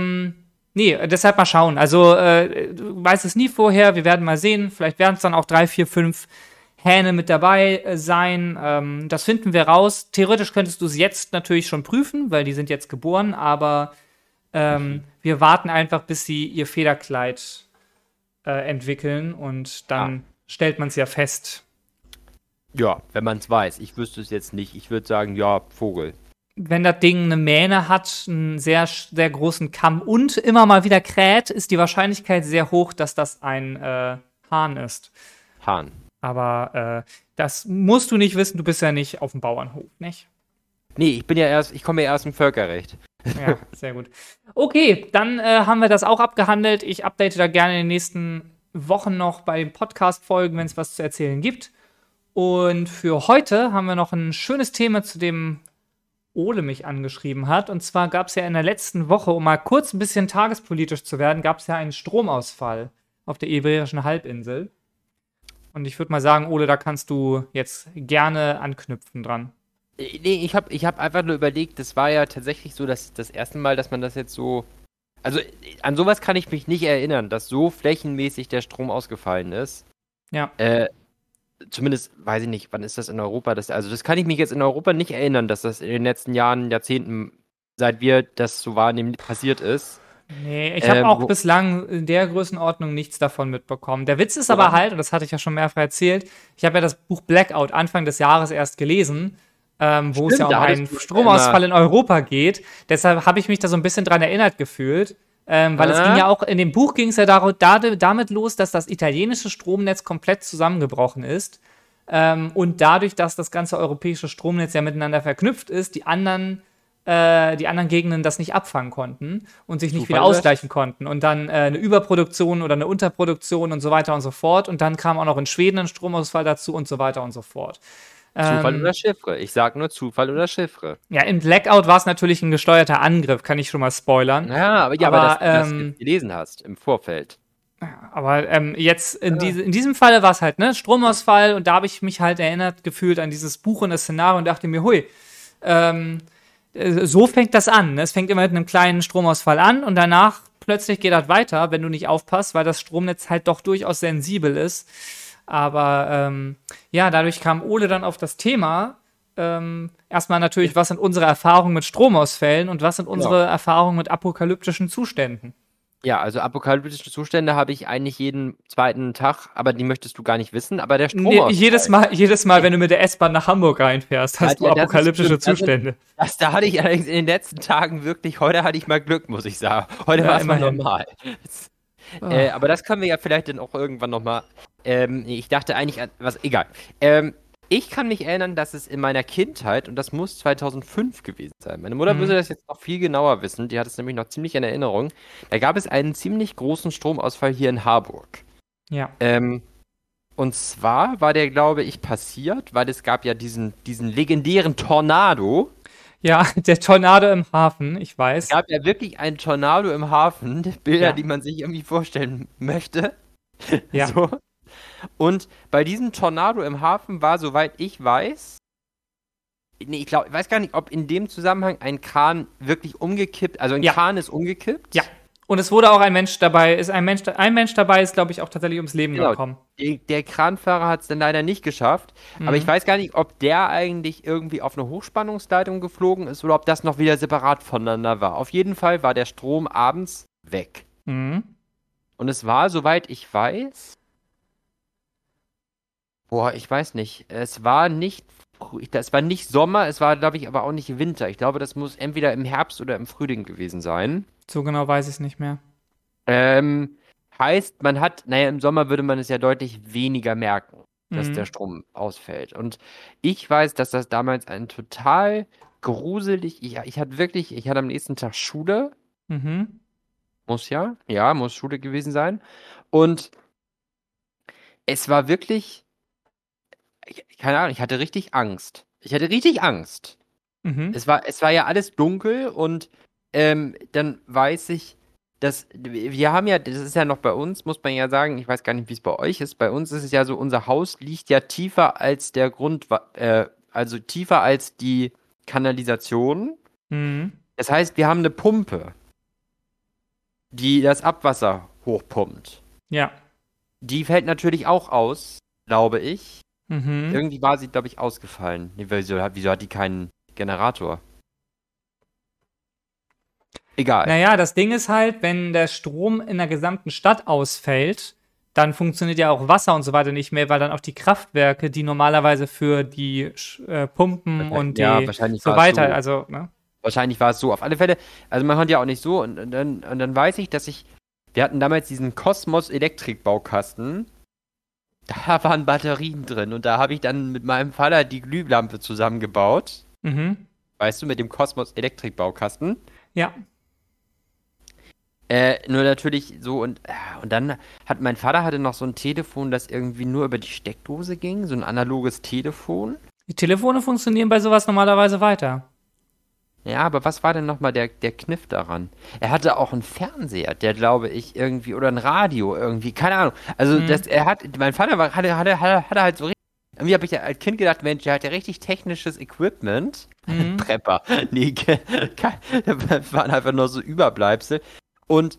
nee, deshalb mal schauen. Also, du weißt es nie vorher, wir werden mal sehen. Vielleicht werden es dann auch 3, 4, 5 Hähne mit dabei sein. Das finden wir raus. Theoretisch könntest du es jetzt natürlich schon prüfen, weil die sind jetzt geboren, aber wir warten einfach, bis sie ihr Federkleid entwickeln und dann stellt man es ja fest.
Ja, wenn man es weiß. Ich wüsste es jetzt nicht. Ich würde sagen, ja, Vogel.
Wenn das Ding eine Mähne hat, einen sehr, sehr großen Kamm und immer mal wieder kräht, ist die Wahrscheinlichkeit sehr hoch, dass das ein Hahn ist.
Hahn.
Aber das musst du nicht wissen, du bist ja nicht auf dem Bauernhof, nicht?
Nee, ich komme ja erst im Völkerrecht.
Ja, sehr gut. Okay, dann haben wir das auch abgehandelt. Ich update da gerne in den nächsten Wochen noch bei den Podcast-Folgen, wenn es was zu erzählen gibt. Und für heute haben wir noch ein schönes Thema, zu dem Ole mich angeschrieben hat. Und zwar gab es ja in der letzten Woche, um mal kurz ein bisschen tagespolitisch zu werden, gab es ja einen Stromausfall auf der Iberischen Halbinsel. Und ich würde mal sagen, Ole, da kannst du jetzt gerne anknüpfen dran.
Nee, ich hab einfach nur überlegt, das war ja tatsächlich so, dass das erste Mal, dass man das jetzt so Also an sowas kann ich mich nicht erinnern, dass so flächenmäßig der Strom ausgefallen ist.
Ja.
Zumindest weiß ich nicht, wann ist das in Europa? Also das kann ich mich jetzt in Europa nicht erinnern, dass das in den letzten Jahren, Jahrzehnten, seit wir das so wahrnehmen, passiert ist.
Nee, ich habe auch bislang in der Größenordnung nichts davon mitbekommen. Der Witz ist aber halt, und das hatte ich ja schon mehrfach erzählt, ich habe ja das Buch Blackout Anfang des Jahres erst gelesen, wo es ja um einen Stromausfall in Europa geht. Deshalb habe ich mich da so ein bisschen dran erinnert gefühlt. Weil es ging ja auch, in dem Buch ging es ja damit los, dass das italienische Stromnetz komplett zusammengebrochen ist. Und dadurch, dass das ganze europäische Stromnetz ja miteinander verknüpft ist, die anderen Gegenden das nicht abfangen konnten und sich nicht wieder ausgleichen konnten. Und dann eine Überproduktion oder eine Unterproduktion und so weiter und so fort. Und dann kam auch noch in Schweden ein Stromausfall dazu und so weiter und so fort.
Zufall oder Chiffre? Ich sag nur Zufall oder Chiffre.
Ja, im Blackout war es natürlich ein gesteuerter Angriff, kann ich schon mal spoilern.
Ja, aber dass du das gelesen hast im Vorfeld.
Aber jetzt in diesem Falle war es halt, ne, Stromausfall, und da habe ich mich halt erinnert gefühlt an dieses Buch und das Szenario und dachte mir, hui, so fängt das an. Ne? Es fängt immer mit einem kleinen Stromausfall an und danach plötzlich geht das weiter, wenn du nicht aufpasst, weil das Stromnetz halt doch durchaus sensibel ist. Aber dadurch kam Ole dann auf das Thema. Erstmal natürlich, was sind unsere Erfahrungen mit Stromausfällen und was sind unsere Erfahrungen mit apokalyptischen Zuständen?
Ja, also apokalyptische Zustände habe ich eigentlich jeden zweiten Tag, aber die möchtest du gar nicht wissen, aber der Stromausfall.
Nee, jedes Mal, wenn du mit der S-Bahn nach Hamburg reinfährst, hast du apokalyptische Zustände.
Da hatte ich allerdings in den letzten Tagen wirklich, heute hatte ich mal Glück, muss ich sagen. Heute war es mal normal. Aber das können wir ja vielleicht dann auch irgendwann nochmal. Ich dachte eigentlich an egal. Ich kann mich erinnern, dass es in meiner Kindheit, und das muss 2005 gewesen sein, meine Mutter würde das jetzt noch viel genauer wissen, die hat es nämlich noch ziemlich in Erinnerung, da gab es einen ziemlich großen Stromausfall hier in Harburg.
Ja.
Und zwar war der, glaube ich, passiert, weil es gab ja diesen legendären Tornado.
Ja, der Tornado im Hafen, ich weiß.
Es gab ja wirklich einen Tornado im Hafen, Bilder, die man sich irgendwie vorstellen möchte.
Ja.
So. Und bei diesem Tornado im Hafen war, soweit ich weiß, ich weiß gar nicht, ob in dem Zusammenhang ein Kran wirklich umgekippt, also ein Kran ist umgekippt.
Ja. Und es wurde auch ein Mensch dabei, ein Mensch dabei ist, glaube ich, auch tatsächlich ums Leben gekommen.
Der Kranfahrer hat es dann leider nicht geschafft, aber ich weiß gar nicht, ob der eigentlich irgendwie auf eine Hochspannungsleitung geflogen ist oder ob das noch wieder separat voneinander war. Auf jeden Fall war der Strom abends weg.
Mhm.
Und es war, soweit ich weiß, ich weiß nicht. Es war nicht Sommer, es war, glaube ich, aber auch nicht Winter. Ich glaube, das muss entweder im Herbst oder im Frühling gewesen sein.
So genau weiß ich es nicht mehr.
Heißt, im Sommer würde man es ja deutlich weniger merken, dass der Strom ausfällt. Und ich weiß, dass das damals ein total gruselig, ich hatte am nächsten Tag Schule.
Mhm.
Muss Schule gewesen sein. Und es war wirklich, keine Ahnung, ich hatte richtig Angst.
Mhm.
Es war ja alles dunkel und dann weiß ich, dass wir haben ja, das ist ja noch bei uns, muss man ja sagen, ich weiß gar nicht, wie es bei euch ist. Bei uns ist es ja so, unser Haus liegt ja tiefer als der also tiefer als die Kanalisation.
Mhm.
Das heißt, wir haben eine Pumpe, die das Abwasser hochpumpt.
Ja.
Die fällt natürlich auch aus, glaube ich.
Mhm.
Irgendwie war sie, glaube ich, ausgefallen. Nee, wieso hat die keinen Generator? Egal.
Naja, das Ding ist halt, wenn der Strom in der gesamten Stadt ausfällt, dann funktioniert ja auch Wasser und so weiter nicht mehr, weil dann auch die Kraftwerke, die normalerweise für die Pumpen und die so weiter, so. Also, ne?
Wahrscheinlich war es so. Auf alle Fälle, also man hört ja auch nicht so. Und dann weiß ich, wir hatten damals diesen Kosmos Elektrik-Baukasten. Da waren Batterien drin und da habe ich dann mit meinem Vater die Glühlampe zusammengebaut.
Mhm.
Weißt du, mit dem Kosmos Elektrik-Baukasten.
Ja.
Nur natürlich so und dann mein Vater hatte noch so ein Telefon, das irgendwie nur über die Steckdose ging, so ein analoges Telefon.
Die Telefone funktionieren bei sowas normalerweise weiter.
Ja, aber was war denn nochmal der Kniff daran? Er hatte auch einen Fernseher, der glaube ich irgendwie, oder ein Radio irgendwie, keine Ahnung. Also mein Vater hatte halt so richtig, irgendwie habe ich ja als Kind gedacht, Mensch, der hat ja richtig technisches Equipment. Prepper. Nee, das waren einfach nur so Überbleibsel. Und,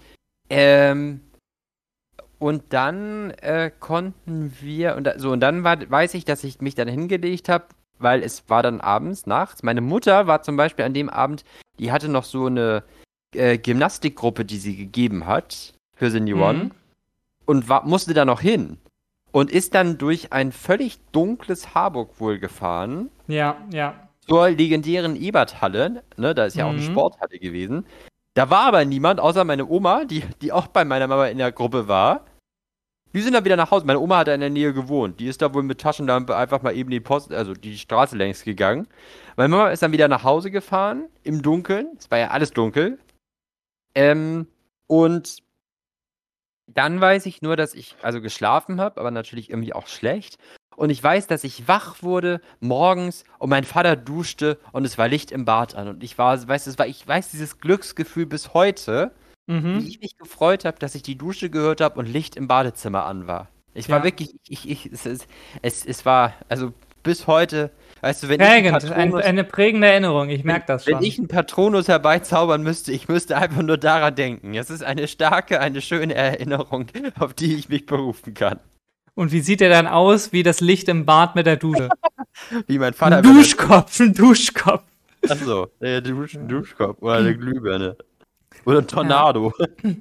und dann konnten wir, und dann weiß ich, dass ich mich dann hingelegt habe, weil es war dann abends, nachts. Meine Mutter war zum Beispiel an dem Abend, die hatte noch so eine Gymnastikgruppe, die sie gegeben hat für Senioren und musste da noch hin. Und ist dann durch ein völlig dunkles Harburg wohl gefahren.
Ja.
Zur legendären Eberthalle, ne, da ist ja auch eine Sporthalle gewesen. Da war aber niemand, außer meine Oma, die auch bei meiner Mama in der Gruppe war. Die sind dann wieder nach Hause. Meine Oma hat da in der Nähe gewohnt. Die ist da wohl mit Taschenlampe einfach mal eben die Straße längs gegangen. Meine Mama ist dann wieder nach Hause gefahren, im Dunkeln. Es war ja alles dunkel. Und dann weiß ich nur, dass ich also geschlafen habe, aber natürlich irgendwie auch schlecht. Und ich weiß, dass ich wach wurde morgens und mein Vater duschte und es war Licht im Bad an. Und ich weiß dieses Glücksgefühl bis heute, wie ich mich gefreut habe, dass ich die Dusche gehört habe und Licht im Badezimmer an war. Ich war wirklich, es war, also bis heute, weißt du, wenn
Prägend, eine prägende Erinnerung, ich merke das schon.
Wenn ich einen Patronus herbeizaubern müsste, ich müsste einfach nur daran denken. Es ist eine schöne Erinnerung, auf die ich mich berufen kann.
Und wie sieht der dann aus, wie das Licht im Bad mit der Dusche?
Wie mein Vater.
Ein Duschkopf.
Achso, der Duschkopf oder eine Glühbirne. Oder ein Tornado.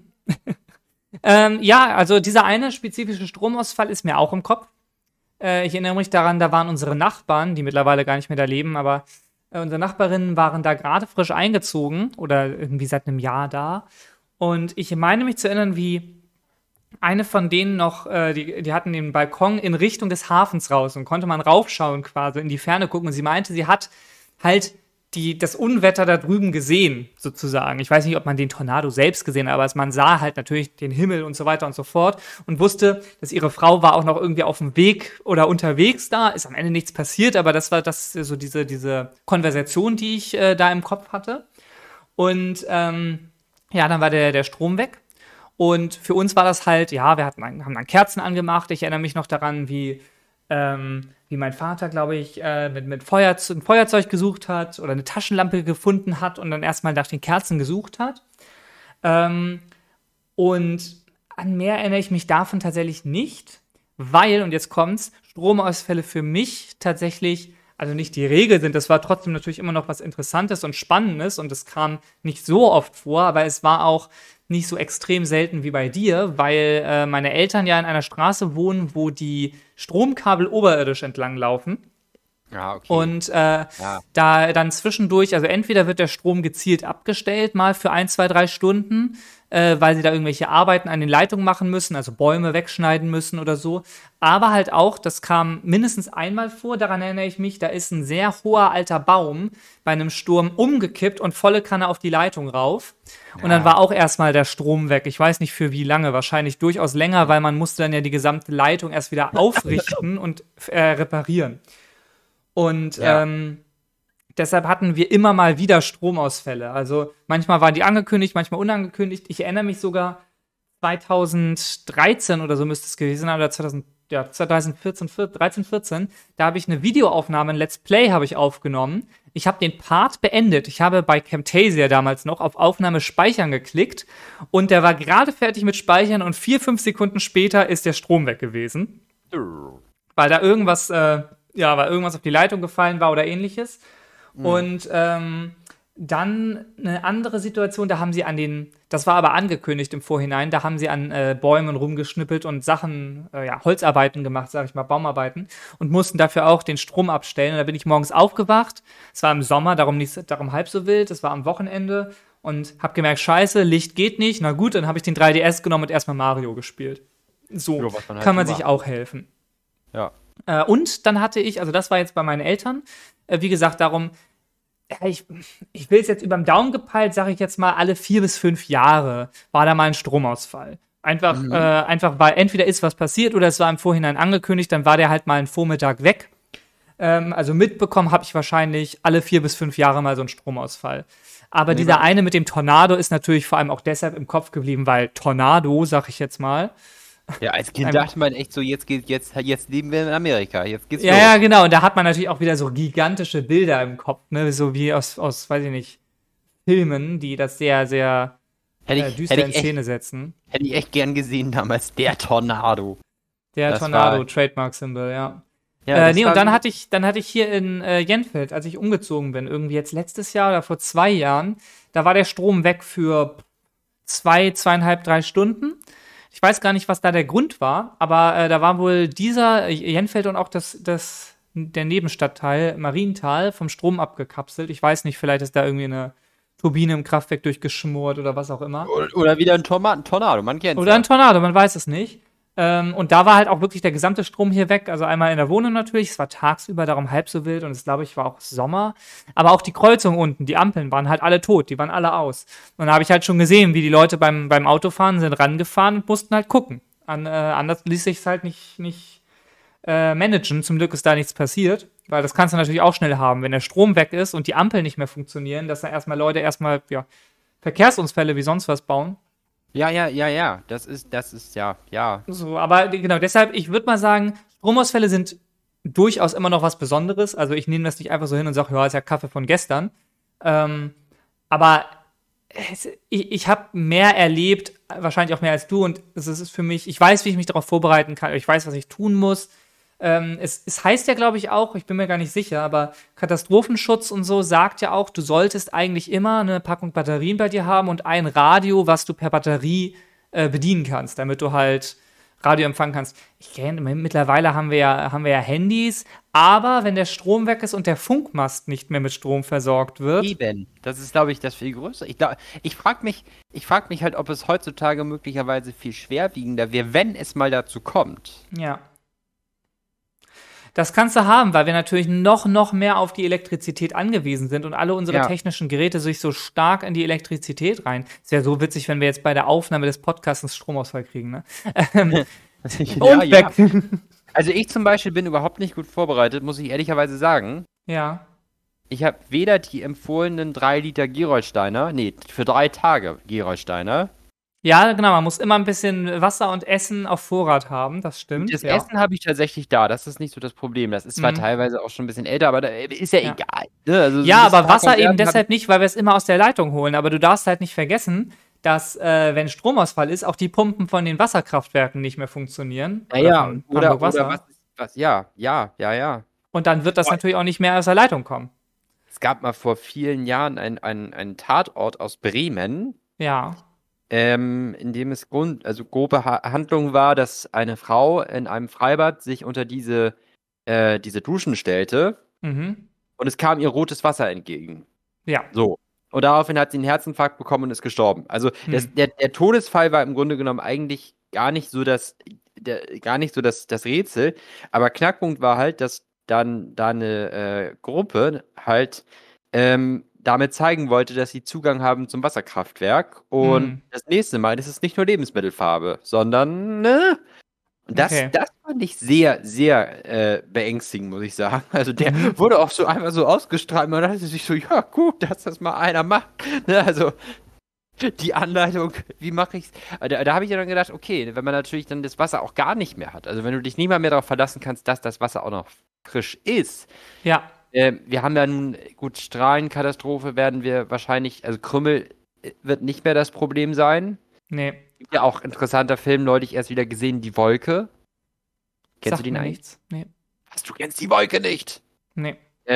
Ja, also dieser eine spezifische Stromausfall ist mir auch im Kopf. Ich erinnere mich daran, da waren unsere Nachbarn, die mittlerweile gar nicht mehr da leben, aber unsere Nachbarinnen waren da gerade frisch eingezogen oder irgendwie seit einem Jahr da. Und ich meine mich zu erinnern, wie eine von denen noch, die hatten den Balkon in Richtung des Hafens raus und konnte man raufschauen quasi, in die Ferne gucken. Und sie meinte, sie hat halt das Unwetter da drüben gesehen, sozusagen. Ich weiß nicht, ob man den Tornado selbst gesehen hat, aber man sah halt natürlich den Himmel und so weiter und so fort und wusste, dass ihre Frau war auch noch irgendwie auf dem Weg oder unterwegs da. Ist am Ende nichts passiert, aber das war so diese Konversation, die ich da im Kopf hatte. Und dann war der Strom weg. Und für uns war das halt, ja, haben dann Kerzen angemacht. Ich erinnere mich noch daran, wie mein Vater, glaube ich, mit Feuerzeug gesucht hat oder eine Taschenlampe gefunden hat und dann erstmal nach den Kerzen gesucht hat. Und an mehr erinnere ich mich davon tatsächlich nicht, weil, und jetzt kommt's, Stromausfälle für mich tatsächlich, also nicht die Regel sind, das war trotzdem natürlich immer noch was Interessantes und Spannendes und es kam nicht so oft vor, aber es war auch nicht so extrem selten wie bei dir, weil meine Eltern ja in einer Straße wohnen, wo die Stromkabel oberirdisch entlang laufen.
Ja, okay.
Und da dann zwischendurch, also entweder wird der Strom gezielt abgestellt, mal für 1, 2, 3 Stunden, weil sie da irgendwelche Arbeiten an den Leitungen machen müssen, also Bäume wegschneiden müssen oder so. Aber halt auch, das kam mindestens einmal vor, daran erinnere ich mich, da ist ein sehr hoher alter Baum bei einem Sturm umgekippt und volle Kanne auf die Leitung rauf. Ja. Und dann war auch erstmal der Strom weg. Ich weiß nicht für wie lange, wahrscheinlich durchaus länger, weil man musste dann ja die gesamte Leitung erst wieder aufrichten und reparieren. Und deshalb hatten wir immer mal wieder Stromausfälle. Also manchmal waren die angekündigt, manchmal unangekündigt. Ich erinnere mich sogar 2013 oder so müsste es gewesen sein, oder 2013, 14. Da habe ich eine Videoaufnahme, ein Let's Play habe ich aufgenommen. Ich habe den Part beendet. Ich habe bei Camtasia damals noch auf Aufnahme speichern geklickt und der war gerade fertig mit Speichern und 4, 5 Sekunden später ist der Strom weg gewesen. Weil da irgendwas auf die Leitung gefallen war oder ähnliches. Und dann eine andere Situation, da haben sie das war aber angekündigt im Vorhinein, da haben sie an Bäumen rumgeschnippelt und Sachen, Holzarbeiten gemacht, sag ich mal, Baumarbeiten und mussten dafür auch den Strom abstellen. Und da bin ich morgens aufgewacht, es war im Sommer, darum halb so wild, es war am Wochenende und hab gemerkt, scheiße, Licht geht nicht, na gut, dann habe ich den 3DS genommen und erstmal Mario gespielt. So kann man sich auch helfen.
Ja.
Und dann hatte ich, also das war jetzt bei meinen Eltern, wie gesagt, darum, ich will es jetzt überm Daumen gepeilt, sage ich jetzt mal, alle 4 bis 5 Jahre war da mal ein Stromausfall. Einfach, weil entweder ist was passiert oder es war im Vorhinein angekündigt, dann war der halt mal einen Vormittag weg. Also mitbekommen habe ich wahrscheinlich alle 4 bis 5 Jahre mal so einen Stromausfall. Aber dieser eine mit dem Tornado ist natürlich vor allem auch deshalb im Kopf geblieben, weil Tornado, sag ich jetzt mal.
Ja, als Kind dachte man echt so, jetzt leben wir in Amerika, jetzt geht's los.
Ja, genau, und da hat man natürlich auch wieder so gigantische Bilder im Kopf, ne, so wie aus weiß ich nicht, Filmen, die das sehr, sehr düster in Szene setzen.
Hätte ich echt gern gesehen damals. Der Tornado.
Der Tornado, Trademark-Symbol, ja. Und dann hatte ich hier in Jenfeld, als ich umgezogen bin, irgendwie jetzt letztes Jahr oder vor 2 Jahren, da war der Strom weg für 2,5, 3 Stunden. Ich weiß gar nicht, was da der Grund war, aber da war wohl dieser Jenfeld und auch der Nebenstadtteil Marienthal vom Strom abgekapselt. Ich weiß nicht, vielleicht ist da irgendwie eine Turbine im Kraftwerk durchgeschmort oder was auch immer.
Oder wieder ein Tornado, man kennt es.
Oder ein Tornado, man weiß es nicht. Und da war halt auch wirklich der gesamte Strom hier weg. Also einmal in der Wohnung natürlich, es war tagsüber darum halb so wild und es, glaube ich, war auch Sommer. Aber auch die Kreuzung unten, die Ampeln waren halt alle tot, die waren alle aus. Und da habe ich halt schon gesehen, wie die Leute beim Autofahren sind rangefahren und mussten halt gucken. Anders ließ sich es halt nicht managen. Zum Glück ist da nichts passiert, weil das kannst du natürlich auch schnell haben, wenn der Strom weg ist und die Ampeln nicht mehr funktionieren, dass da Leute Verkehrsunfälle wie sonst was bauen.
Ja. Das ist, ja.
So, aber genau, deshalb, ich würde mal sagen, Stromausfälle sind durchaus immer noch was Besonderes. Also ich nehme das nicht einfach so hin und sage, ja, ist ja Kaffee von gestern. Aber ich habe mehr erlebt, wahrscheinlich auch mehr als du. Und es ist für mich, ich weiß, wie ich mich darauf vorbereiten kann. Ich weiß, was ich tun muss. Es heißt ja, glaube ich, auch, ich bin mir gar nicht sicher, aber Katastrophenschutz und so sagt ja auch, du solltest eigentlich immer eine Packung Batterien bei dir haben und ein Radio, was du per Batterie bedienen kannst, damit du halt Radio empfangen kannst. Mittlerweile haben wir ja Handys, aber wenn der Strom weg ist und der Funkmast nicht mehr mit Strom versorgt wird.
Eben, das ist, glaube ich, das viel größere. Ich frage mich halt, ob es heutzutage möglicherweise viel schwerwiegender wäre, wenn es mal dazu kommt.
Ja. Das kannst du haben, weil wir natürlich noch mehr auf die Elektrizität angewiesen sind und alle unsere technischen Geräte sich so stark in die Elektrizität rein. Es wäre so witzig, wenn wir jetzt bei der Aufnahme des Podcasts einen Stromausfall kriegen, ne? Und weg.
Ja. Also ich zum Beispiel bin überhaupt nicht gut vorbereitet, muss ich ehrlicherweise sagen.
Ja.
Ich habe weder die empfohlenen 3 Liter Gerolsteiner, für 3 Tage Gerolsteiner.
Ja, genau, man muss immer ein bisschen Wasser und Essen auf Vorrat haben, das stimmt.
Das Essen habe ich tatsächlich da, das ist nicht so das Problem. Das ist zwar teilweise auch schon ein bisschen älter, aber ist ja egal. Ne? Also
aber Wasser eben deshalb nicht, weil wir es immer aus der Leitung holen. Aber du darfst halt nicht vergessen, dass, wenn Stromausfall ist, auch die Pumpen von den Wasserkraftwerken nicht mehr funktionieren.
Oder was, ja.
Und dann wird das natürlich auch nicht mehr aus der Leitung kommen.
Es gab mal vor vielen Jahren einen Tatort aus Bremen.
Ja.
In dem es grobe Handlung war, dass eine Frau in einem Freibad sich unter diese Duschen stellte und es kam ihr rotes Wasser entgegen.
Ja.
So. Und daraufhin hat sie einen Herzinfarkt bekommen und ist gestorben. Also der Todesfall war im Grunde genommen eigentlich gar nicht so das Rätsel, aber Knackpunkt war halt, dass dann da eine Gruppe halt damit zeigen wollte, dass sie Zugang haben zum Wasserkraftwerk. Und das nächste Mal, das ist nicht nur Lebensmittelfarbe, sondern, ne? Und das fand ich sehr, sehr beängstigend, muss ich sagen. Also der wurde auch so einfach so ausgestrahlt. Man dachte sich so, ja gut, dass das mal einer macht. Ne? Also die Anleitung, wie mache ich's? Da habe ich ja dann gedacht, okay, wenn man natürlich dann das Wasser auch gar nicht mehr hat, also wenn du dich nicht mal mehr darauf verlassen kannst, dass das Wasser auch noch frisch ist.
Ja.
Wir haben ja nun, gut, Strahlenkatastrophe werden wir wahrscheinlich, also Krümmel wird nicht mehr das Problem sein.
Nee.
Gibt ja auch interessanter Film, neulich erst wieder gesehen, Die Wolke. Kennst du den eigentlich?
Nichts. Nee.
Was, du kennst Die Wolke nicht?
Nee.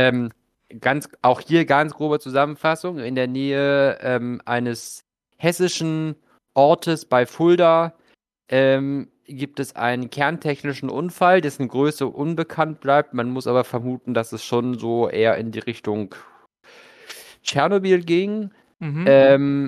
Auch hier ganz grobe Zusammenfassung. In der Nähe eines hessischen Ortes bei Fulda gibt es einen kerntechnischen Unfall, dessen Größe unbekannt bleibt. Man muss aber vermuten, dass es schon so eher in die Richtung Tschernobyl ging. Dann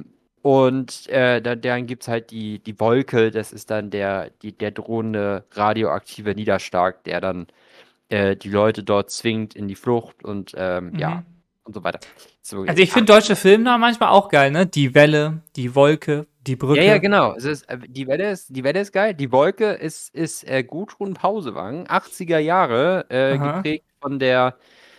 gibt es halt die Wolke, das ist dann der drohende radioaktive Niederschlag, der dann die Leute dort zwingt in die Flucht und und so weiter. So,
also ich finde deutsche Filmnamen manchmal auch geil, ne? Die Welle, die Wolke, die Brücke.
Ja, genau. Die Welle ist geil. Die Wolke ist Gudrun Pausewang, 80er Jahre, geprägt von der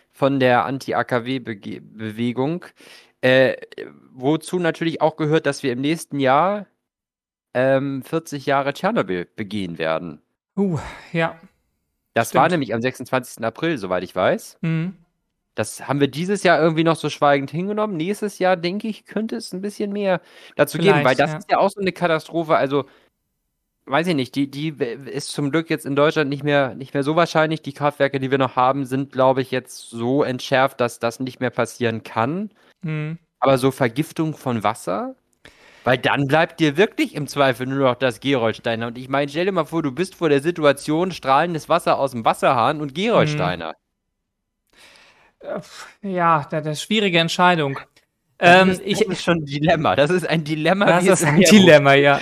Anti-AKW-Bewegung. Wozu natürlich auch gehört, dass wir im nächsten Jahr 40 Jahre Tschernobyl begehen werden.
Ja.
Das war nämlich am 26. April, soweit ich weiß. Das haben wir dieses Jahr irgendwie noch so schweigend hingenommen. Nächstes Jahr, denke ich, könnte es ein bisschen mehr dazu geben, weil das ist ja auch so eine Katastrophe. Also, weiß ich nicht, die ist zum Glück jetzt in Deutschland nicht mehr so wahrscheinlich. Die Kraftwerke, die wir noch haben, sind, glaube ich, jetzt so entschärft, dass das nicht mehr passieren kann. Aber so Vergiftung von Wasser, weil dann bleibt dir wirklich im Zweifel nur noch das Gerolsteiner. Und ich meine, stell dir mal vor, du bist vor der Situation, strahlendes Wasser aus dem Wasserhahn und Gerolsteiner.
Ja, das ist eine schwierige Entscheidung.
Das ist schon ein Dilemma. Das ist ein Dilemma.
Das ist ein Dilemma, ja.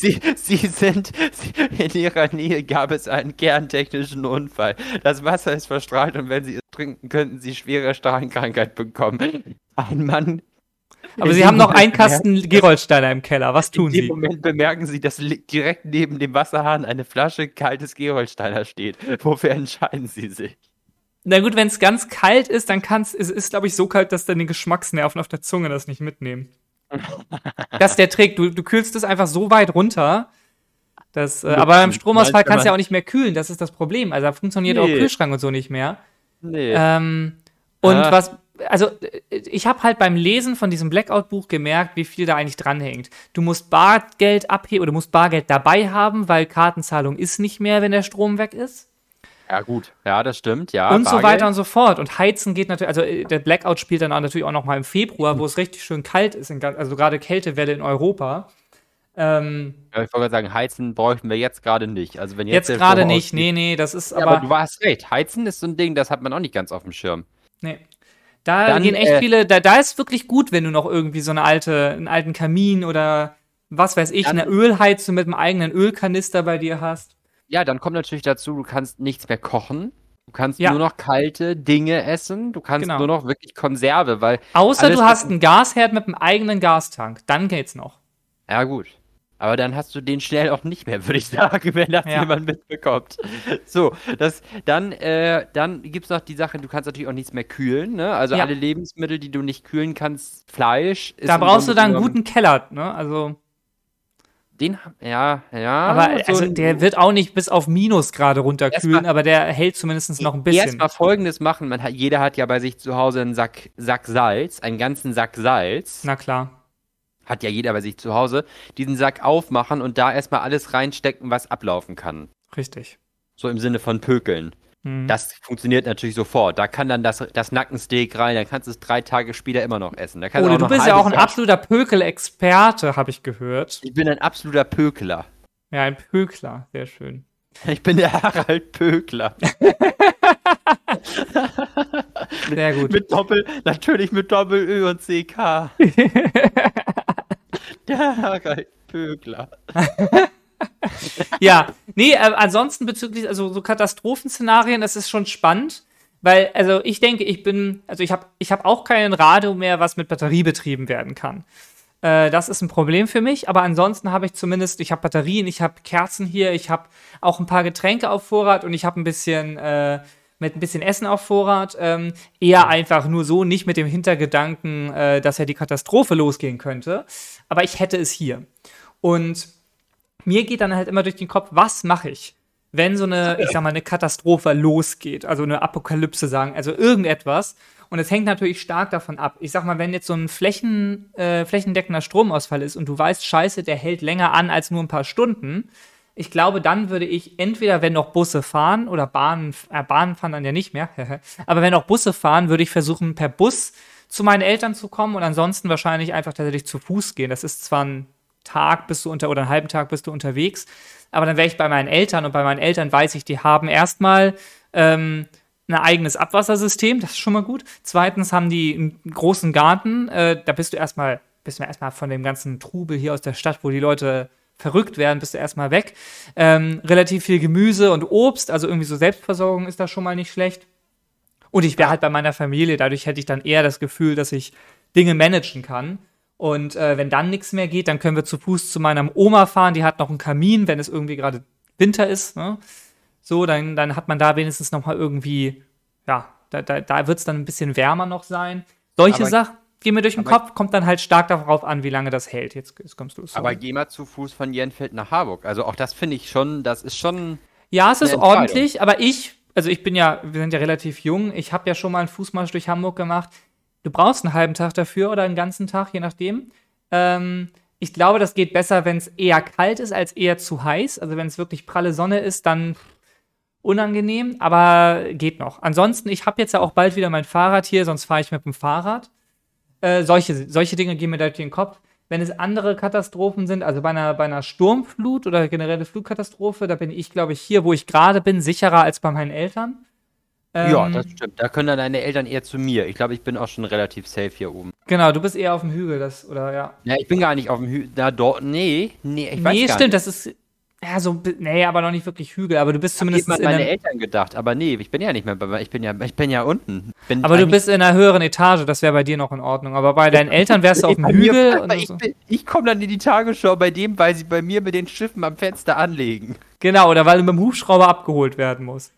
In ihrer Nähe gab es einen kerntechnischen Unfall. Das Wasser ist verstrahlt und wenn sie es trinken, könnten sie schwere Strahlenkrankheit bekommen. Ein Mann.
Aber sie haben noch einen Kasten Gerolsteiner im Keller. Was tun sie?
In dem Moment bemerken sie, dass direkt neben dem Wasserhahn eine Flasche kaltes Gerolsteiner steht. Wofür entscheiden sie sich?
Na gut, wenn es ganz kalt ist, dann es ist, glaube ich, so kalt, dass dann die Geschmacksnerven auf der Zunge das nicht mitnehmen. Das ist der Trick. Du kühlst es einfach so weit runter. Aber beim Stromausfall kannst du ja auch nicht mehr kühlen. Das ist das Problem. Also da funktioniert auch Kühlschrank und so nicht mehr. Nee. Ich habe halt beim Lesen von diesem Blackout-Buch gemerkt, wie viel da eigentlich dranhängt. Du musst Bargeld abheben oder du musst Bargeld dabei haben, weil Kartenzahlung ist nicht mehr, wenn der Strom weg ist.
Ja, gut. Ja, das stimmt, ja.
Und Bargeld. So weiter und so fort. Und Heizen geht natürlich, also der Blackout spielt dann natürlich auch noch mal im Februar, wo es richtig schön kalt ist, also gerade Kältewelle in Europa.
Ich wollte gerade sagen, Heizen bräuchten wir jetzt gerade nicht. Also wenn
jetzt gerade nicht, nee, das ist
aber du hast recht, Heizen ist so ein Ding, das hat man auch nicht ganz auf dem Schirm.
Nee. Da gehen echt viele, da ist wirklich gut, wenn du noch irgendwie so einen alten Kamin oder was weiß ich, eine Ölheizung mit einem eigenen Ölkanister bei dir hast.
Ja, dann kommt natürlich dazu, du kannst nichts mehr kochen. Du kannst nur noch kalte Dinge essen. Du kannst nur noch wirklich Konserve, weil.
Außer du hast einen Gasherd mit einem eigenen Gastank. Dann geht's noch.
Ja, gut. Aber dann hast du den schnell auch nicht mehr, würde ich sagen, wenn das jemand mitbekommt. So, dann gibt es noch die Sache, du kannst natürlich auch nichts mehr kühlen, ne? Also alle Lebensmittel, die du nicht kühlen kannst, Fleisch.
Da brauchst du dann einen guten Keller, ne? Also. Aber so der wird auch nicht bis auf Minus gerade runterkühlen, aber der hält zumindest noch ein bisschen.
Erstmal Folgendes machen, jeder hat ja bei sich zu Hause einen Sack Salz, einen ganzen Sack Salz.
Na klar.
Hat ja jeder bei sich zu Hause. Diesen Sack aufmachen und da erstmal alles reinstecken, was ablaufen kann.
Richtig.
So im Sinne von Pökeln. Das funktioniert natürlich sofort. Da kann dann das Nackensteak rein, dann kannst du es 3 Tage später immer noch essen.
Du bist ja auch ein absoluter Pökel-Experte, habe ich gehört.
Ich bin ein absoluter Pökler.
Ja, ein Pökler, sehr schön.
Ich bin der Harald Pökler.
Sehr gut.
Natürlich mit Doppel-Ö und CK. Der Harald Pökler.
Ja, nee, ansonsten bezüglich so Katastrophenszenarien, das ist schon spannend, weil, also ich denke, ich habe auch kein Radio mehr, was mit Batterie betrieben werden kann. Das ist ein Problem für mich, aber ansonsten habe ich habe Batterien, ich habe Kerzen hier, ich habe auch ein paar Getränke auf Vorrat und ich habe ein bisschen Essen auf Vorrat. Eher einfach nur so, nicht mit dem Hintergedanken, dass ja die Katastrophe losgehen könnte, aber ich hätte es hier. Und mir geht dann halt immer durch den Kopf, was mache ich, wenn so eine Katastrophe losgeht, also eine Apokalypse sagen, also irgendetwas. Und es hängt natürlich stark davon ab. Ich sag mal, wenn jetzt so ein flächendeckender Stromausfall ist und du weißt, scheiße, der hält länger an als nur ein paar Stunden, ich glaube, dann würde ich entweder, wenn noch Busse fahren oder Bahnen fahren dann ja nicht mehr, aber wenn noch Busse fahren, würde ich versuchen, per Bus zu meinen Eltern zu kommen und ansonsten wahrscheinlich einfach tatsächlich zu Fuß gehen. Das ist zwar ein Tag oder einen halben Tag bist du unterwegs, aber dann wäre ich bei meinen Eltern und bei meinen Eltern weiß ich, die haben erstmal ein eigenes Abwassersystem, das ist schon mal gut. Zweitens haben die einen großen Garten, da bist du erstmal von dem ganzen Trubel hier aus der Stadt, wo die Leute verrückt werden, bist du erstmal weg. Relativ viel Gemüse und Obst, also irgendwie so Selbstversorgung ist da schon mal nicht schlecht. Und ich wäre halt bei meiner Familie, dadurch hätte ich dann eher das Gefühl, dass ich Dinge managen kann. Und wenn dann nichts mehr geht, dann können wir zu Fuß zu meiner Oma fahren, die hat noch einen Kamin, wenn es irgendwie gerade Winter ist, ne? So, dann hat man da wenigstens noch mal irgendwie, ja, da wird es dann ein bisschen wärmer noch sein. Solche Sachen gehen mir durch den Kopf, kommt dann halt stark darauf an, wie lange das hält. Jetzt kommst du.
Aber geh mal zu Fuß von Jenfeld nach Harburg. Also auch das finde ich schon, das ist schon.
Ja, es ist ordentlich, aber ich also wir sind ja relativ jung, ich habe ja schon mal einen Fußmarsch durch Hamburg gemacht. Du brauchst einen halben Tag dafür oder einen ganzen Tag, je nachdem. Ich glaube, das geht besser, wenn es eher kalt ist, als eher zu heiß. Also wenn es wirklich pralle Sonne ist, dann unangenehm, aber geht noch. Ansonsten, ich habe jetzt ja auch bald wieder mein Fahrrad hier, sonst fahre ich mit dem Fahrrad. Solche Dinge gehen mir da durch den Kopf. Wenn es andere Katastrophen sind, also bei einer Sturmflut oder generelle Flutkatastrophe, da bin ich, glaube ich, hier, wo ich gerade bin, sicherer als bei meinen Eltern.
Ja, das stimmt. Da können dann deine Eltern eher zu mir. Ich glaube, ich bin auch schon relativ safe hier oben.
Genau, du bist eher auf dem Hügel, oder ja.
Ja, ich bin gar nicht auf dem Hügel. Da dort, nee, ich weiß gar
stimmt,
nicht.
das ist, ja, aber noch nicht wirklich Hügel, aber du bist zumindest
Ich habe meine Eltern gedacht, aber nee, ich bin ja nicht mehr ich bin ja unten.
Aber du bist in einer höheren Etage, das wäre bei dir noch in Ordnung. Aber bei deinen Eltern wärst du auf dem Hügel.
Ich komme dann in die Tagesschau bei dem, weil sie bei mir mit den Schiffen am Fenster anlegen.
Genau, oder weil du mit dem Hubschrauber abgeholt werden musst.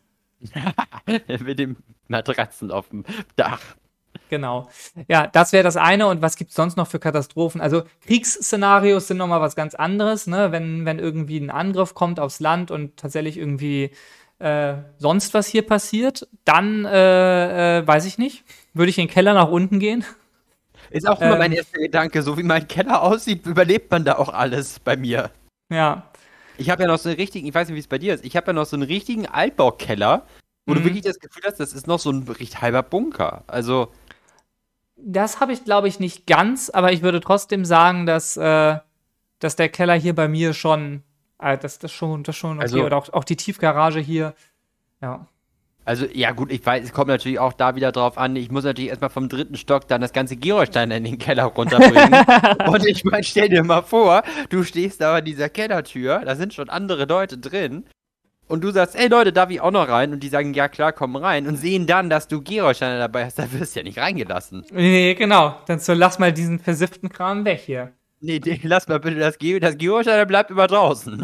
Mit dem Matratzen auf dem Dach.
Genau. Ja, das wäre das eine. Und was gibt es sonst noch für Katastrophen? Also Kriegsszenarios sind nochmal was ganz anderes, ne? Wenn irgendwie ein Angriff kommt aufs Land und tatsächlich irgendwie sonst was hier passiert, dann weiß ich nicht. Würde ich in den Keller nach unten gehen.
Ist auch immer mein erster Gedanke. So wie mein Keller aussieht, überlebt man da auch alles bei mir.
Ja.
Ich habe ja noch so einen richtigen, ich weiß nicht, wie es bei dir ist, ich habe ja noch so einen richtigen Altbaukeller, wo du wirklich das Gefühl hast, das ist noch so ein richtig halber Bunker. Also.
Das habe ich, glaube ich, nicht ganz, aber ich würde trotzdem sagen, dass der Keller hier bei mir schon, das schon okay.
Also,
oder auch die Tiefgarage hier, ja.
Also, ja gut, ich weiß, es kommt natürlich auch da wieder drauf an, ich muss natürlich erstmal vom 3. Stock dann das ganze Gerolstein in den Keller runterbringen. Und ich meine, stell dir mal vor, du stehst da an dieser Kellertür, da sind schon andere Leute drin. Und du sagst, ey Leute, darf ich auch noch rein? Und die sagen, ja klar, komm rein. Und sehen dann, dass du Gerolsteine dabei hast, da wirst du ja nicht reingelassen.
Nee, genau. Dann so, lass mal diesen versifften Kram weg hier.
Nee, lass mal bitte das Gerolstein bleibt immer draußen.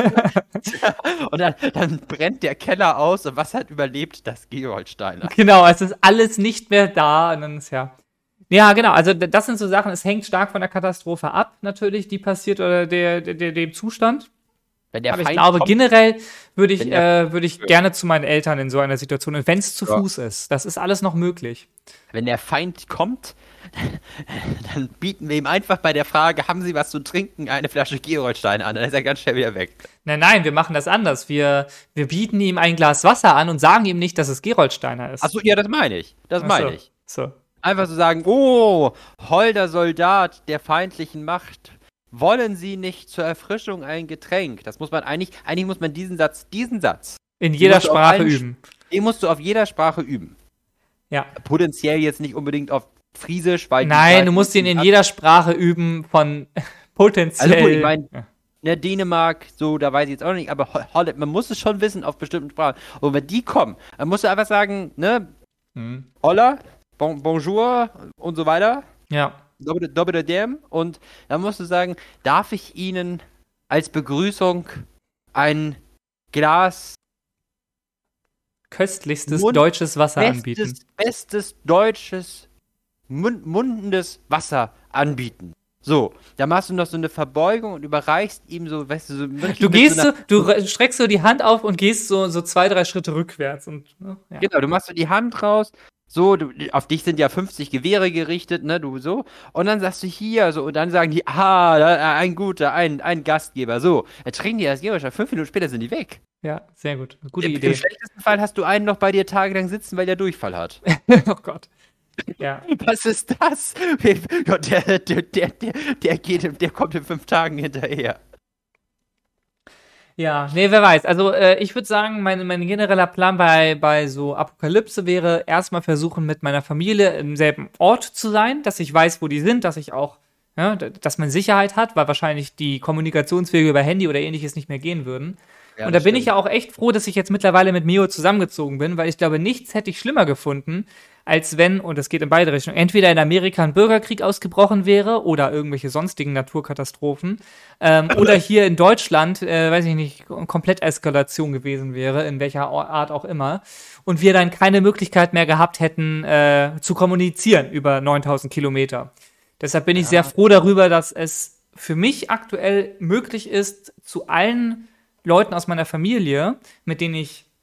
Und dann brennt der Keller aus und was hat überlebt? Das Gerolsteiner.
Genau, es ist alles nicht mehr da und dann ist ja, genau, also das sind so Sachen, es hängt stark von der Katastrophe ab, natürlich, die passiert oder dem Zustand. Aber ich glaube, generell würde ich gerne zu meinen Eltern in so einer Situation, und wenn es zu Fuß ist, das ist alles noch möglich.
Wenn der Feind kommt, dann bieten wir ihm einfach bei der Frage, haben Sie was zu trinken, eine Flasche Gerolstein an, dann ist er ganz schnell wieder weg.
Nein, wir machen das anders. Wir bieten ihm ein Glas Wasser an und sagen ihm nicht, dass es Gerolsteiner ist.
Achso, ja, das meine ich.
So.
Einfach so sagen, oh, holder Soldat der feindlichen Macht, wollen Sie nicht zur Erfrischung ein Getränk? Das muss man eigentlich muss man diesen Satz
in jeder Sprache üben.
Den musst du auf jeder Sprache üben.
Ja.
Potenziell jetzt nicht unbedingt auf Friesisch, weil
nein, du musst ihn in jeder Sprache üben von potenziell.
Also gut, ich meine, ne, Dänemark, so, da weiß ich jetzt auch nicht, aber Holland, man muss es schon wissen auf bestimmten Sprachen. Und wenn die kommen, dann musst du einfach sagen, ne, Holla, bonjour und so weiter.
Ja.
Doppelter Dam. Und dann musst du sagen, darf ich Ihnen als Begrüßung ein Glas
köstlichstes deutsches Wasser anbieten.
Bestes deutsches mundendes Wasser anbieten. So, da machst du noch so eine Verbeugung und überreichst ihm so, weißt du, so
du streckst so die Hand auf und gehst so 2-3 Schritte rückwärts und ja.
Genau, du machst so die Hand raus. So, auf dich sind ja 50 Gewehre gerichtet, ne, du so. Und dann sagst du hier, so, und dann sagen die, ein guter, ein Gastgeber, so. Dann trinken die das Gerolstein, 5 Minuten später sind die weg.
Ja, sehr gut. Gute Idee.
Im schlechtesten Fall hast du einen noch bei dir tagelang sitzen, weil der Durchfall hat.
Oh Gott. Ja.
Was ist das? Ja, der kommt in 5 Tagen hinterher.
Ja, nee, wer weiß. Also ich würde sagen, mein genereller Plan bei so Apokalypse wäre, erstmal versuchen, mit meiner Familie im selben Ort zu sein, dass ich weiß, wo die sind, dass ich auch, ja, dass man Sicherheit hat, weil wahrscheinlich die Kommunikationswege über Handy oder ähnliches nicht mehr gehen würden. Ja, und da bin ich ja auch echt froh, dass ich jetzt mittlerweile mit Mio zusammengezogen bin, weil ich glaube, nichts hätte ich schlimmer gefunden, als wenn, und das geht in beide Richtungen, entweder in Amerika ein Bürgerkrieg ausgebrochen wäre oder irgendwelche sonstigen Naturkatastrophen oder hier in Deutschland, weiß ich nicht, Kompletteskalation gewesen wäre, in welcher Art auch immer, und wir dann keine Möglichkeit mehr gehabt hätten, zu kommunizieren über 9000 Kilometer. Deshalb bin ich sehr froh darüber, dass es für mich aktuell möglich ist, zu allen Leuten aus meiner Familie, mit denen ich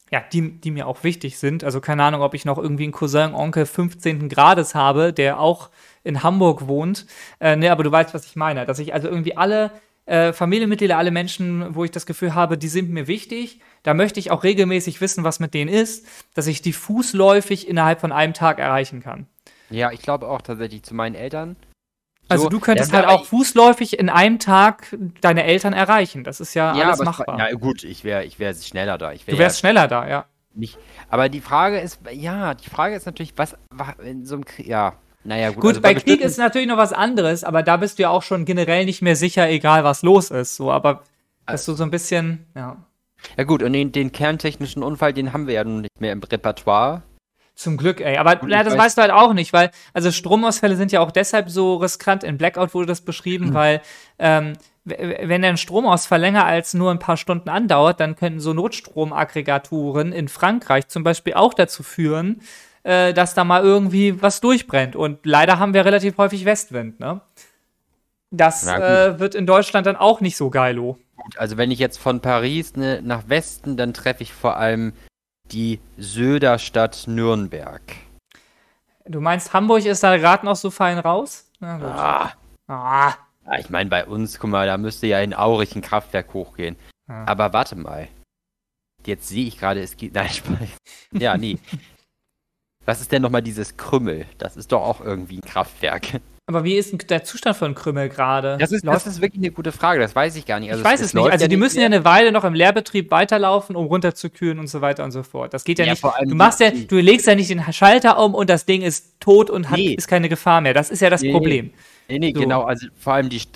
ja, die mir auch wichtig sind. Also keine Ahnung, ob ich noch irgendwie einen Cousin, Onkel 15. Grades habe, der auch in Hamburg wohnt. Ne, aber du weißt, was ich meine. Dass ich also irgendwie alle Familienmitglieder, alle Menschen, wo ich das Gefühl habe, die sind mir wichtig. Da möchte ich auch regelmäßig wissen, was mit denen ist, dass ich die fußläufig innerhalb von einem Tag erreichen kann.
Ja, ich glaube auch tatsächlich zu meinen Eltern.
Also du könntest halt auch fußläufig in einem Tag deine Eltern erreichen. Das ist ja alles machbar.
Ja gut, ich wär schneller da.
Du wärst schneller da, ja.
Nicht, aber die Frage ist natürlich, was in so einem Krieg, ja, naja gut.
Gut,
Also
bei Krieg ist natürlich noch was anderes, aber da bist du ja auch schon generell nicht mehr sicher, egal was los ist. So, aber dass du so ein bisschen, ja.
Ja gut, und den kerntechnischen Unfall, den haben wir ja nun nicht mehr im Repertoire.
Zum Glück, ey. Aber das weißt du halt auch nicht, weil, also Stromausfälle sind ja auch deshalb so riskant. In Blackout wurde das beschrieben, weil wenn ein Stromausfall länger als nur ein paar Stunden andauert, dann können so Notstromaggregatoren in Frankreich zum Beispiel auch dazu führen, dass da mal irgendwie was durchbrennt. Und leider haben wir relativ häufig Westwind, ne? Das wird in Deutschland dann auch nicht so geilo.
Gut, also wenn ich jetzt von Paris nach Westen, dann treffe ich vor allem die Söderstadt Nürnberg.
Du meinst, Hamburg ist da gerade noch so fein raus? Na gut.
Ich meine, bei uns, guck mal, da müsste ja in Aurich ein Kraftwerk hochgehen. Aber warte mal. Jetzt sehe ich gerade, es geht. Nein, ja, nee. Was ist denn nochmal dieses Krümmel? Das ist doch auch irgendwie ein Kraftwerk.
Aber wie ist denn der Zustand von Krümmel gerade?
Das ist wirklich eine gute Frage, das weiß ich gar nicht. Also
ich weiß es nicht. Also die müssen ja eine Weile noch im Leerbetrieb weiterlaufen, um runterzukühlen und so weiter und so fort. Das geht ja nicht. Du legst ja nicht den Schalter um und das Ding ist tot und ist keine Gefahr mehr. Das ist ja das Problem.
Nee, so. Genau. Also vor allem die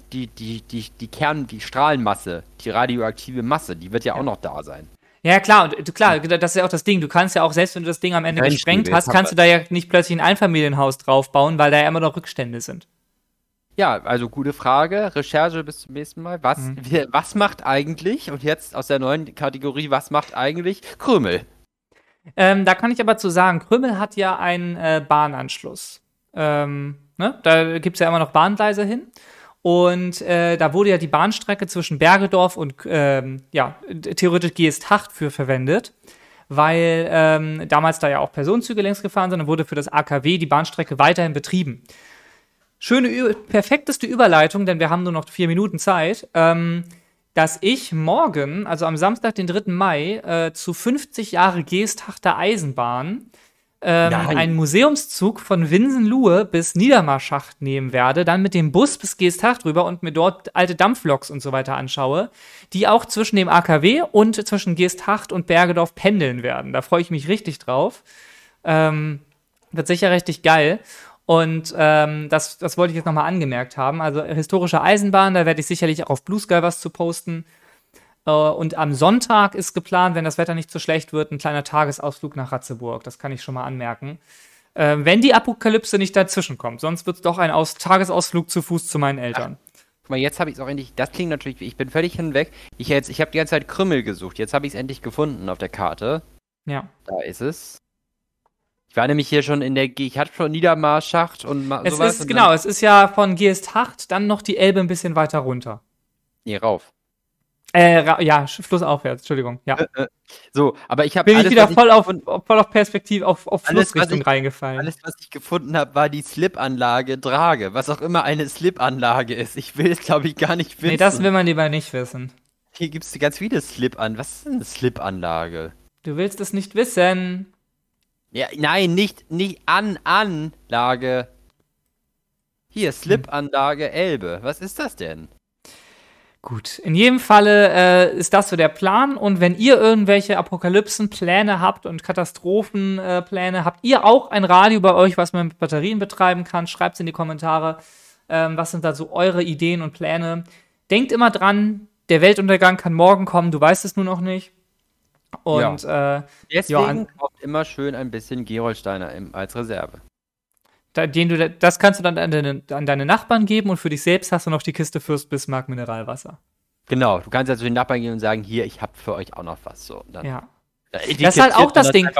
Strahlenmasse, die radioaktive Masse, die wird ja auch noch da sein.
Ja, klar, das ist ja auch das Ding. Du kannst ja auch, selbst wenn du das Ding am Ende gesprengt hast, kannst du da ja nicht plötzlich ein Einfamilienhaus draufbauen, weil da ja immer noch Rückstände sind.
Ja, also gute Frage. Recherche bis zum nächsten Mal. Was macht eigentlich, und jetzt aus der neuen Kategorie, was macht eigentlich Krümmel?
Da kann ich aber zu sagen, Krümmel hat ja einen Bahnanschluss. Ne? Da gibt es ja immer noch Bahngleise hin. Und da wurde ja die Bahnstrecke zwischen Bergedorf und theoretisch Geesthacht für verwendet, weil damals da ja auch Personenzüge längs gefahren sind, dann wurde für das AKW die Bahnstrecke weiterhin betrieben. Perfekteste Überleitung, denn wir haben nur noch 4 Minuten Zeit, dass ich morgen, also am Samstag, den 3. Mai, zu 50 Jahre Geesthachter Eisenbahn einen Museumszug von Winsenlohe bis Niedermarschacht nehmen werde, dann mit dem Bus bis Geesthacht rüber und mir dort alte Dampfloks und so weiter anschaue, die auch zwischen dem AKW und zwischen Geesthacht und Bergedorf pendeln werden. Da freue ich mich richtig drauf. Wird sicher richtig geil. Und das wollte ich jetzt nochmal angemerkt haben. Also historische Eisenbahn, da werde ich sicherlich auch auf Blue Sky was zu posten. Und am Sonntag ist geplant, wenn das Wetter nicht so schlecht wird, ein kleiner Tagesausflug nach Ratzeburg. Das kann ich schon mal anmerken. Wenn die Apokalypse nicht dazwischen kommt. Sonst wird es doch ein Tagesausflug zu Fuß zu meinen Eltern.
Guck mal, jetzt habe ich es auch endlich. Das klingt natürlich, ich bin völlig hinweg. Ich habe die ganze Zeit Krümmel gesucht. Jetzt habe ich es endlich gefunden auf der Karte.
Ja.
Da ist es. Ich war nämlich hier schon ich hatte schon Niedermarschacht und sowas.
Es ist ja von Geesthacht dann noch die Elbe ein bisschen weiter runter.
Nee, rauf.
Flussaufwärts, Entschuldigung. Ja.
So, aber ich habe
bin ich wieder voll auf Perspektive auf Flussrichtung reingefallen.
Alles, was ich gefunden habe, war die Slip-Anlage Drage. Was auch immer eine Slip-Anlage ist. Ich will es, glaube ich, gar nicht wissen.
Nee, das will man lieber nicht wissen.
Hier gibt es ganz viele Slip-Anlagen. Was ist denn eine Slip-Anlage?
Du willst es nicht wissen.
Ja, nein, nicht Anlage. Hier, Slip-Anlage Elbe. Was ist das denn?
Gut, in jedem Falle ist das so der Plan. Und wenn ihr irgendwelche Apokalypsenpläne habt und Katastrophenpläne, habt ihr auch ein Radio bei euch, was man mit Batterien betreiben kann? Schreibt es in die Kommentare. Was sind da so eure Ideen und Pläne? Denkt immer dran, der Weltuntergang kann morgen kommen, du weißt es nur noch nicht. Und
deswegen kauft immer schön ein bisschen Gerolsteiner als Reserve.
Das kannst du dann an deine Nachbarn geben und für dich selbst hast du noch die Kiste Fürst Bismarck Mineralwasser.
Genau, du kannst ja zu den Nachbarn gehen und sagen, hier, ich hab für euch auch noch was. So. Dann,
ja. Das ist halt auch das Ding.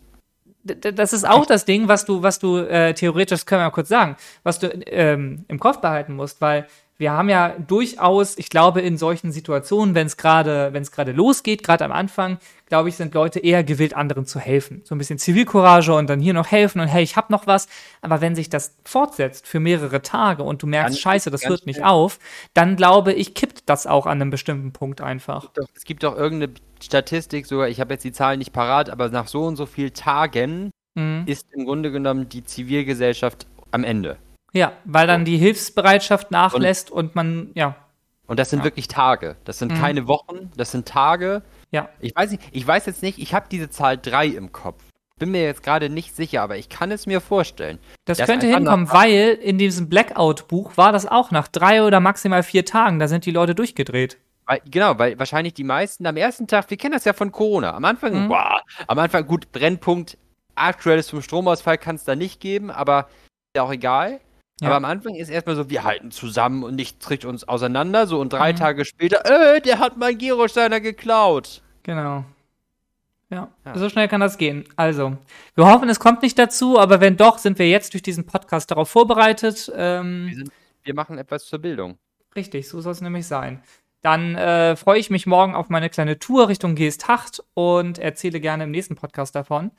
Das ist auch das Ding, was du theoretisch, das können wir mal kurz sagen, was du im Kopf behalten musst, weil wir haben ja durchaus, ich glaube, in solchen Situationen, wenn es gerade losgeht, gerade am Anfang, glaube ich, sind Leute eher gewillt, anderen zu helfen. So ein bisschen Zivilcourage und dann hier noch helfen und hey, ich hab noch was. Aber wenn sich das fortsetzt für mehrere Tage und du merkst, scheiße, das hört nicht auf, dann glaube ich, kippt das auch an einem bestimmten Punkt einfach.
Es gibt doch irgendeine Statistik, sogar, ich habe jetzt die Zahlen nicht parat, aber nach so und so vielen Tagen ist im Grunde genommen die Zivilgesellschaft am Ende.
Ja, weil dann die Hilfsbereitschaft nachlässt und man, ja.
Und das sind wirklich Tage. Das sind keine Wochen, das sind Tage.
Ja.
Ich weiß jetzt nicht, ich habe diese Zahl 3 im Kopf. Bin mir jetzt gerade nicht sicher, aber ich kann es mir vorstellen.
Das könnte hinkommen, weil in diesem Blackout-Buch war das auch nach 3 oder maximal 4 Tagen. Da sind die Leute durchgedreht.
Weil wahrscheinlich die meisten am ersten Tag, wir kennen das ja von Corona, am Anfang, gut, Brennpunkt, aktuelles zum Stromausfall kann es da nicht geben, aber ist ja auch egal. Ja. Aber am Anfang ist erstmal so, wir halten zusammen und nichts tritt uns auseinander, so und 3 Tage später, der hat meinen Girosteiner geklaut.
Genau. Ja, so schnell kann das gehen. Also, wir hoffen, es kommt nicht dazu, aber wenn doch, sind wir jetzt durch diesen Podcast darauf vorbereitet.
Wir machen etwas zur Bildung.
Richtig, so soll es nämlich sein. Dann freue ich mich morgen auf meine kleine Tour Richtung Geesthacht und erzähle gerne im nächsten Podcast davon.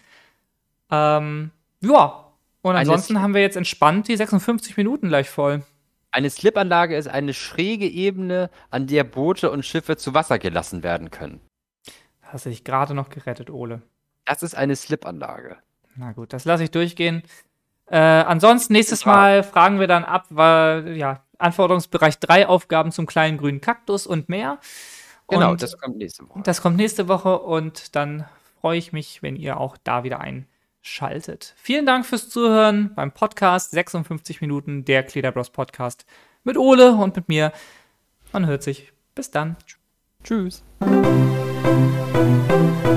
Ja. Und ansonsten haben wir jetzt entspannt die 56 Minuten gleich voll.
Eine Slipanlage ist eine schräge Ebene, an der Boote und Schiffe zu Wasser gelassen werden können.
Hast du dich gerade noch gerettet, Ole.
Das ist eine Slipanlage.
Na gut, das lasse ich durchgehen. Ansonsten nächstes Mal fragen wir dann ab, weil, Anforderungsbereich 3 Aufgaben zum kleinen grünen Kaktus und mehr.
Genau,
und
das kommt nächste Woche.
Das kommt nächste Woche und dann freue ich mich, wenn ihr auch da wieder einschaltet. Vielen Dank fürs Zuhören beim Podcast 56 Minuten, der Cleaner Bros Podcast mit Ole und mit mir. Man hört sich. Bis dann.
Tschüss.